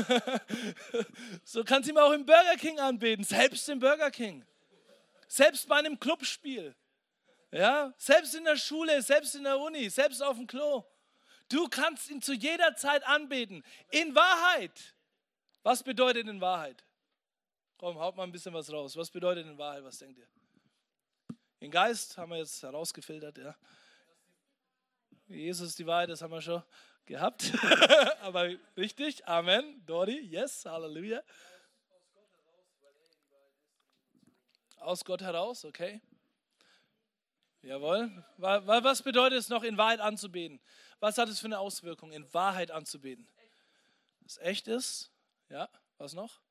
So kannst du ihn auch im Burger King anbeten, selbst im Burger King. Selbst bei einem Clubspiel. Ja? Selbst in der Schule, selbst in der Uni, selbst auf dem Klo. Du kannst ihn zu jeder Zeit anbeten. In Wahrheit. Was bedeutet in Wahrheit? Komm, haut mal ein bisschen was raus. Was bedeutet in Wahrheit? Was denkt ihr? In Geist haben wir jetzt herausgefiltert, ja. Jesus ist die Wahrheit, das haben wir schon gehabt. Aber richtig, Amen. Dori, yes, Halleluja. Aus Gott heraus, okay. Jawohl. Was bedeutet es noch, in Wahrheit anzubeten? Was hat es für eine Auswirkung, in Wahrheit anzubeten? Was echt ist? Ja, was noch?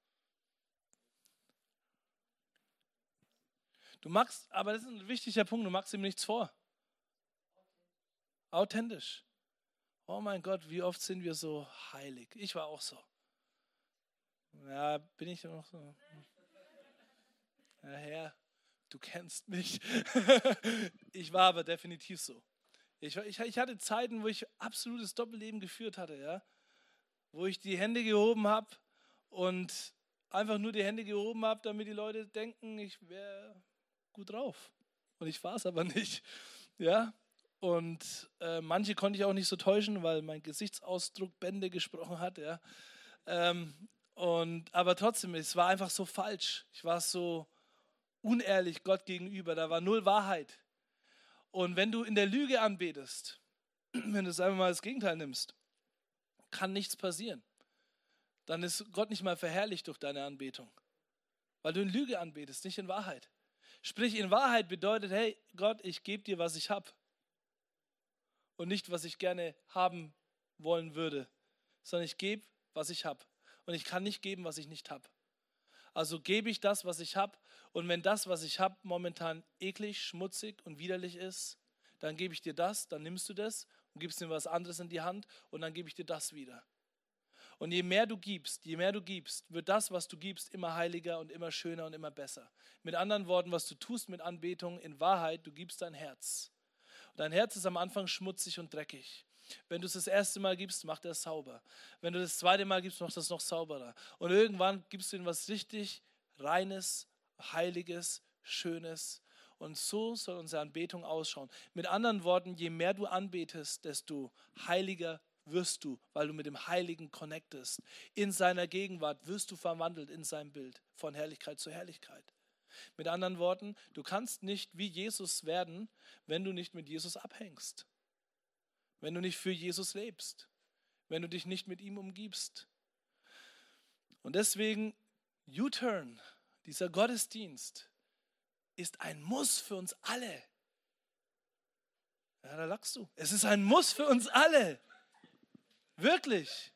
Du machst, aber das ist ein wichtiger Punkt, du machst ihm nichts vor. Authentisch. Oh mein Gott, wie oft sind wir so heilig. Ich war auch so. Ja, bin ich noch so. Ja, Herr, du kennst mich. Ich war aber definitiv so. Ich hatte Zeiten, wo ich absolutes Doppelleben geführt hatte, ja, wo ich die Hände gehoben habe und einfach nur die Hände gehoben habe, damit die Leute denken, ich wäre gut drauf. Und ich war es aber nicht. Ja. Und manche konnte ich auch nicht so täuschen, weil mein Gesichtsausdruck Bände gesprochen hat. Ja. Aber trotzdem, es war einfach so falsch. Ich war so unehrlich Gott gegenüber. Da war null Wahrheit. Und wenn du in der Lüge anbetest, wenn du es einfach mal das Gegenteil nimmst, kann nichts passieren. Dann ist Gott nicht mal verherrlicht durch deine Anbetung. Weil du in Lüge anbetest, nicht in Wahrheit. Sprich, in Wahrheit bedeutet, hey Gott, ich gebe dir, was ich habe. Und nicht, was ich gerne haben wollen würde, sondern ich gebe, was ich habe. Und ich kann nicht geben, was ich nicht habe. Also gebe ich das, was ich habe. Und wenn das, was ich habe, momentan eklig, schmutzig und widerlich ist, dann gebe ich dir das, dann nimmst du das und gibst mir was anderes in die Hand und dann gebe ich dir das wieder. Und je mehr du gibst, wird das, was du gibst, immer heiliger und immer schöner und immer besser. Mit anderen Worten, was du tust mit Anbetung, in Wahrheit, du gibst dein Herz. Und dein Herz ist am Anfang schmutzig und dreckig. Wenn du es das erste Mal gibst, macht er es sauber. Wenn du das zweite Mal gibst, macht er es noch sauberer. Und irgendwann gibst du ihm was richtig Reines, Heiliges, Schönes. Und so soll unsere Anbetung ausschauen. Mit anderen Worten, je mehr du anbetest, desto heiliger wirst du, weil du mit dem Heiligen connectest. In seiner Gegenwart wirst du verwandelt in sein Bild, von Herrlichkeit zu Herrlichkeit. Mit anderen Worten, du kannst nicht wie Jesus werden, wenn du nicht mit Jesus abhängst. Wenn du nicht für Jesus lebst. Wenn du dich nicht mit ihm umgibst. Und deswegen, U-Turn, dieser Gottesdienst, ist ein Muss für uns alle. Ja, da lachst du. Es ist ein Muss für uns alle. Wirklich.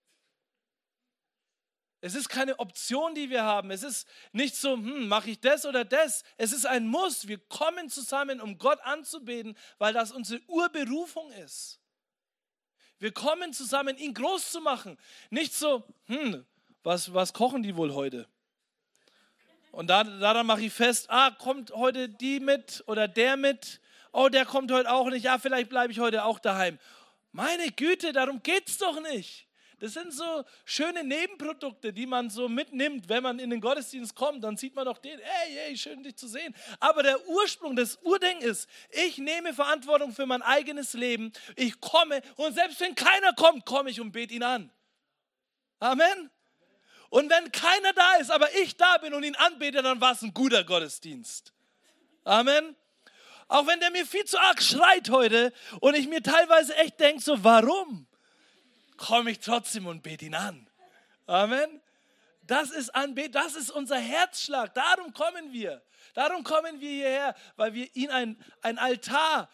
Es ist keine Option, die wir haben. Es ist nicht so, mache ich das oder das. Es ist ein Muss. Wir kommen zusammen, um Gott anzubeten, weil das unsere Urberufung ist. Wir kommen zusammen, ihn groß zu machen. Nicht so, was kochen die wohl heute? Und daran mache ich fest, kommt heute die mit oder der mit? Oh, der kommt heute auch nicht. Ja, vielleicht bleibe ich heute auch daheim. Meine Güte, darum geht es doch nicht. Das sind so schöne Nebenprodukte, die man so mitnimmt, wenn man in den Gottesdienst kommt. Dann sieht man doch den, hey, schön dich zu sehen. Aber der Ursprung, das Urding ist, ich nehme Verantwortung für mein eigenes Leben. Ich komme und selbst wenn keiner kommt, komme ich und bete ihn an. Amen. Und wenn keiner da ist, aber ich da bin und ihn anbete, dann war es ein guter Gottesdienst. Amen. Auch wenn der mir viel zu arg schreit heute und ich mir teilweise echt denke, so warum? Komme ich trotzdem und bete ihn an. Amen. Das ist unser Herzschlag. Darum kommen wir. Darum kommen wir hierher, weil wir ihm ein Altar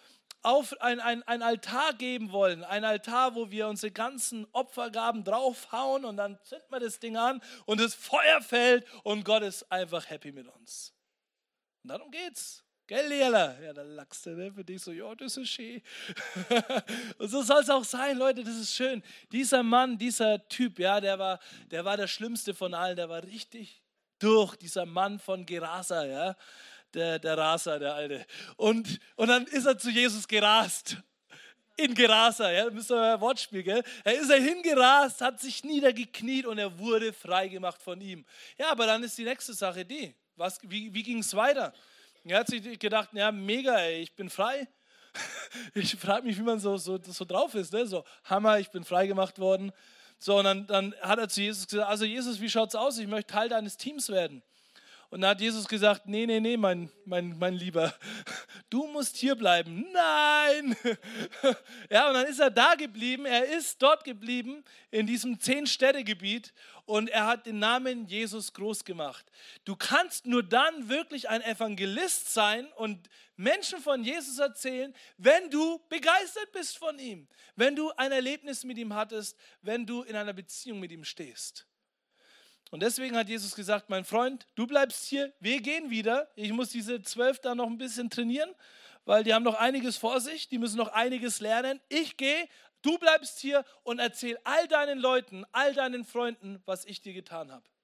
geben wollen. Ein Altar, wo wir unsere ganzen Opfergaben draufhauen und dann zünden wir das Ding an und das Feuer fällt und Gott ist einfach happy mit uns. Und darum geht's. Gell, Leela? Ja, da lachst du, ne? Für dich so, ja, das ist schön. Und so soll es auch sein, Leute, das ist schön. Dieser Mann, dieser Typ, ja, der war der Schlimmste von allen, der war richtig durch, dieser Mann von Gerasa, ja, der Raser, der Alte. Und dann ist er zu Jesus gerast. In Gerasa, ja, das ist ein Wortspiel, gell? Er ist hingerast, hat sich niedergekniet und er wurde freigemacht von ihm. Ja, aber dann ist die nächste Sache die, wie ging es weiter? Er hat sich gedacht, ja, mega, ey, ich bin frei. Ich frage mich, wie man so drauf ist. Ne? So, Hammer, ich bin frei gemacht worden. So, und dann hat er zu Jesus gesagt, also Jesus, wie schaut's aus? Ich möchte Teil deines Teams werden. Und dann hat Jesus gesagt, nee, mein Lieber, du musst hier bleiben. Nein! Ja, und dann ist er da geblieben, er ist dort geblieben, in diesem 10-Städte-Gebiet und er hat den Namen Jesus groß gemacht. Du kannst nur dann wirklich ein Evangelist sein und Menschen von Jesus erzählen, wenn du begeistert bist von ihm, wenn du ein Erlebnis mit ihm hattest, wenn du in einer Beziehung mit ihm stehst. Und deswegen hat Jesus gesagt, mein Freund, du bleibst hier, wir gehen wieder. Ich muss diese 12 da noch ein bisschen trainieren, weil die haben noch einiges vor sich, die müssen noch einiges lernen. Ich gehe, du bleibst hier und erzähl all deinen Leuten, all deinen Freunden, was ich dir getan habe.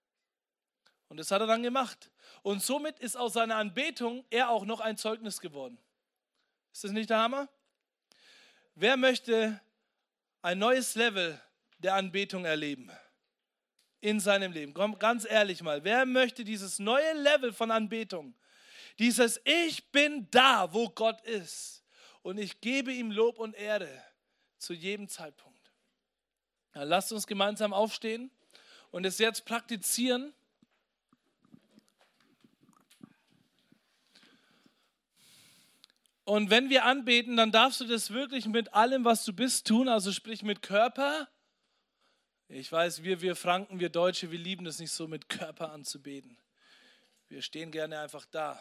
Und das hat er dann gemacht. Und somit ist aus seiner Anbetung er auch noch ein Zeugnis geworden. Ist das nicht der Hammer? Wer möchte ein neues Level der Anbetung erleben? In seinem Leben. Komm, ganz ehrlich mal, wer möchte dieses neue Level von Anbetung? Dieses Ich bin da, wo Gott ist und ich gebe ihm Lob und Ehre zu jedem Zeitpunkt. Ja, lasst uns gemeinsam aufstehen und es jetzt praktizieren. Und wenn wir anbeten, dann darfst du das wirklich mit allem, was du bist, tun, also sprich mit Körper. Ich weiß, wir Franken, wir Deutsche, wir lieben es nicht so, mit Körper anzubeten. Wir stehen gerne einfach da.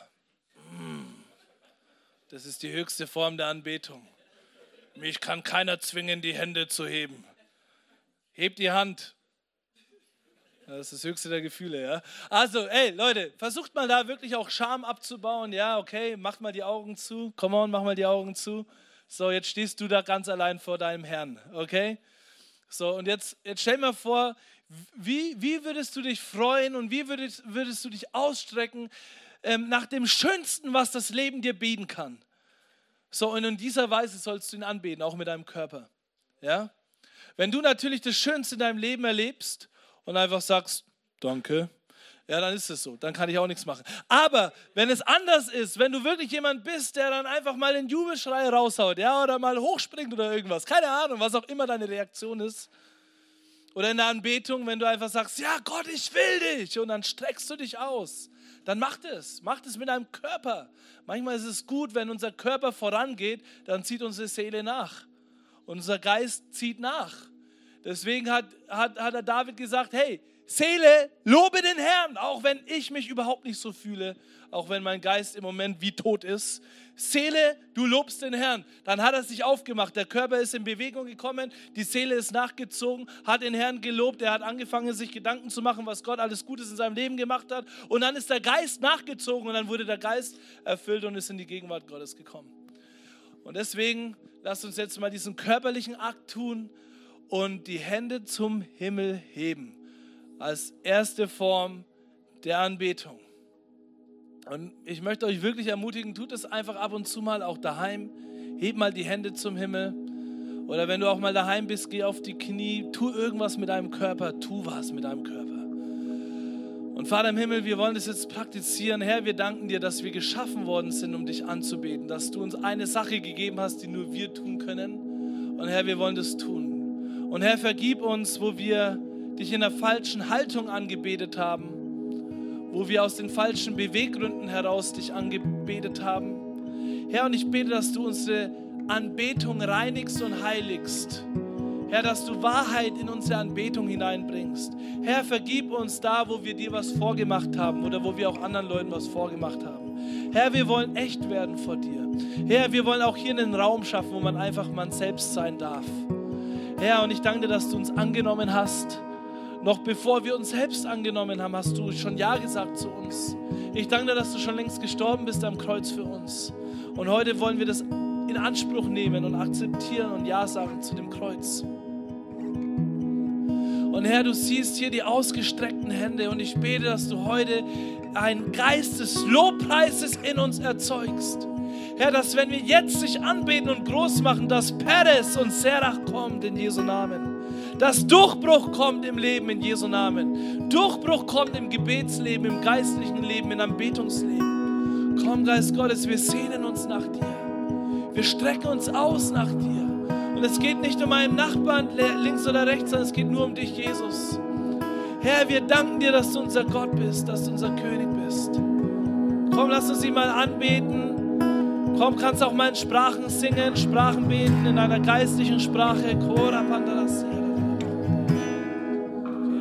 Das ist die höchste Form der Anbetung. Mich kann keiner zwingen, die Hände zu heben. Heb die Hand. Das ist das höchste der Gefühle, ja. Also, ey, Leute, versucht mal da wirklich auch Scham abzubauen. Ja, okay, macht mal die Augen zu. Come on, mach mal die Augen zu. So, jetzt stehst du da ganz allein vor deinem Herrn, okay? So, und jetzt stell mir vor, wie würdest du dich freuen und wie würdest du dich ausstrecken nach dem Schönsten, was das Leben dir bieten kann. So, und in dieser Weise sollst du ihn anbeten, auch mit deinem Körper. Ja? Wenn du natürlich das Schönste in deinem Leben erlebst und einfach sagst, danke, ja, dann ist es so, dann kann ich auch nichts machen. Aber wenn es anders ist, wenn du wirklich jemand bist, der dann einfach mal den Jubelschrei raushaut, ja, oder mal hochspringt oder irgendwas, keine Ahnung, was auch immer deine Reaktion ist, oder in der Anbetung, wenn du einfach sagst, ja Gott, ich will dich, und dann streckst du dich aus, dann mach es mit deinem Körper. Manchmal ist es gut, wenn unser Körper vorangeht, dann zieht unsere Seele nach. Unser Geist zieht nach. Deswegen hat der David gesagt, hey, Seele, lobe den Herrn, auch wenn ich mich überhaupt nicht so fühle, auch wenn mein Geist im Moment wie tot ist. Seele, du lobst den Herrn. Dann hat er sich aufgemacht, der Körper ist in Bewegung gekommen, die Seele ist nachgezogen, hat den Herrn gelobt, er hat angefangen, sich Gedanken zu machen, was Gott alles Gutes in seinem Leben gemacht hat. Und dann ist der Geist nachgezogen und dann wurde der Geist erfüllt und ist in die Gegenwart Gottes gekommen. Und deswegen lasst uns jetzt mal diesen körperlichen Akt tun und die Hände zum Himmel heben. Als erste Form der Anbetung. Und ich möchte euch wirklich ermutigen, tut es einfach ab und zu mal, auch daheim. Heb mal die Hände zum Himmel. Oder wenn du auch mal daheim bist, geh auf die Knie, tu irgendwas mit deinem Körper, tu was mit deinem Körper. Und Vater im Himmel, wir wollen das jetzt praktizieren. Herr, wir danken dir, dass wir geschaffen worden sind, um dich anzubeten, dass du uns eine Sache gegeben hast, die nur wir tun können. Und Herr, wir wollen das tun. Und Herr, vergib uns, wo wir dich in der falschen Haltung angebetet haben, wo wir aus den falschen Beweggründen heraus dich angebetet haben. Herr, und ich bete, dass du unsere Anbetung reinigst und heiligst. Herr, dass du Wahrheit in unsere Anbetung hineinbringst. Herr, vergib uns da, wo wir dir was vorgemacht haben oder wo wir auch anderen Leuten was vorgemacht haben. Herr, wir wollen echt werden vor dir. Herr, wir wollen auch hier einen Raum schaffen, wo man einfach man selbst sein darf. Herr, und ich danke dir, dass du uns angenommen hast. Noch bevor wir uns selbst angenommen haben, hast du schon Ja gesagt zu uns. Ich danke dir, dass du schon längst gestorben bist am Kreuz für uns. Und heute wollen wir das in Anspruch nehmen und akzeptieren und Ja sagen zu dem Kreuz. Und Herr, du siehst hier die ausgestreckten Hände und ich bete, dass du heute einen Geist des Lobpreises in uns erzeugst. Herr, dass wenn wir jetzt dich anbeten und groß machen, dass Peres und Serach kommt in Jesu Namen. Dass Durchbruch kommt im Leben in Jesu Namen. Durchbruch kommt im Gebetsleben, im geistlichen Leben, im Anbetungsleben. Komm, Geist Gottes, wir sehnen uns nach dir. Wir strecken uns aus nach dir. Und es geht nicht um einen Nachbarn links oder rechts, sondern es geht nur um dich, Jesus. Herr, wir danken dir, dass du unser Gott bist, dass du unser König bist. Komm, lass uns ihn mal anbeten. Komm, kannst auch mal in Sprachen singen, Sprachen beten, in einer geistlichen Sprache. Kora Pandarasi.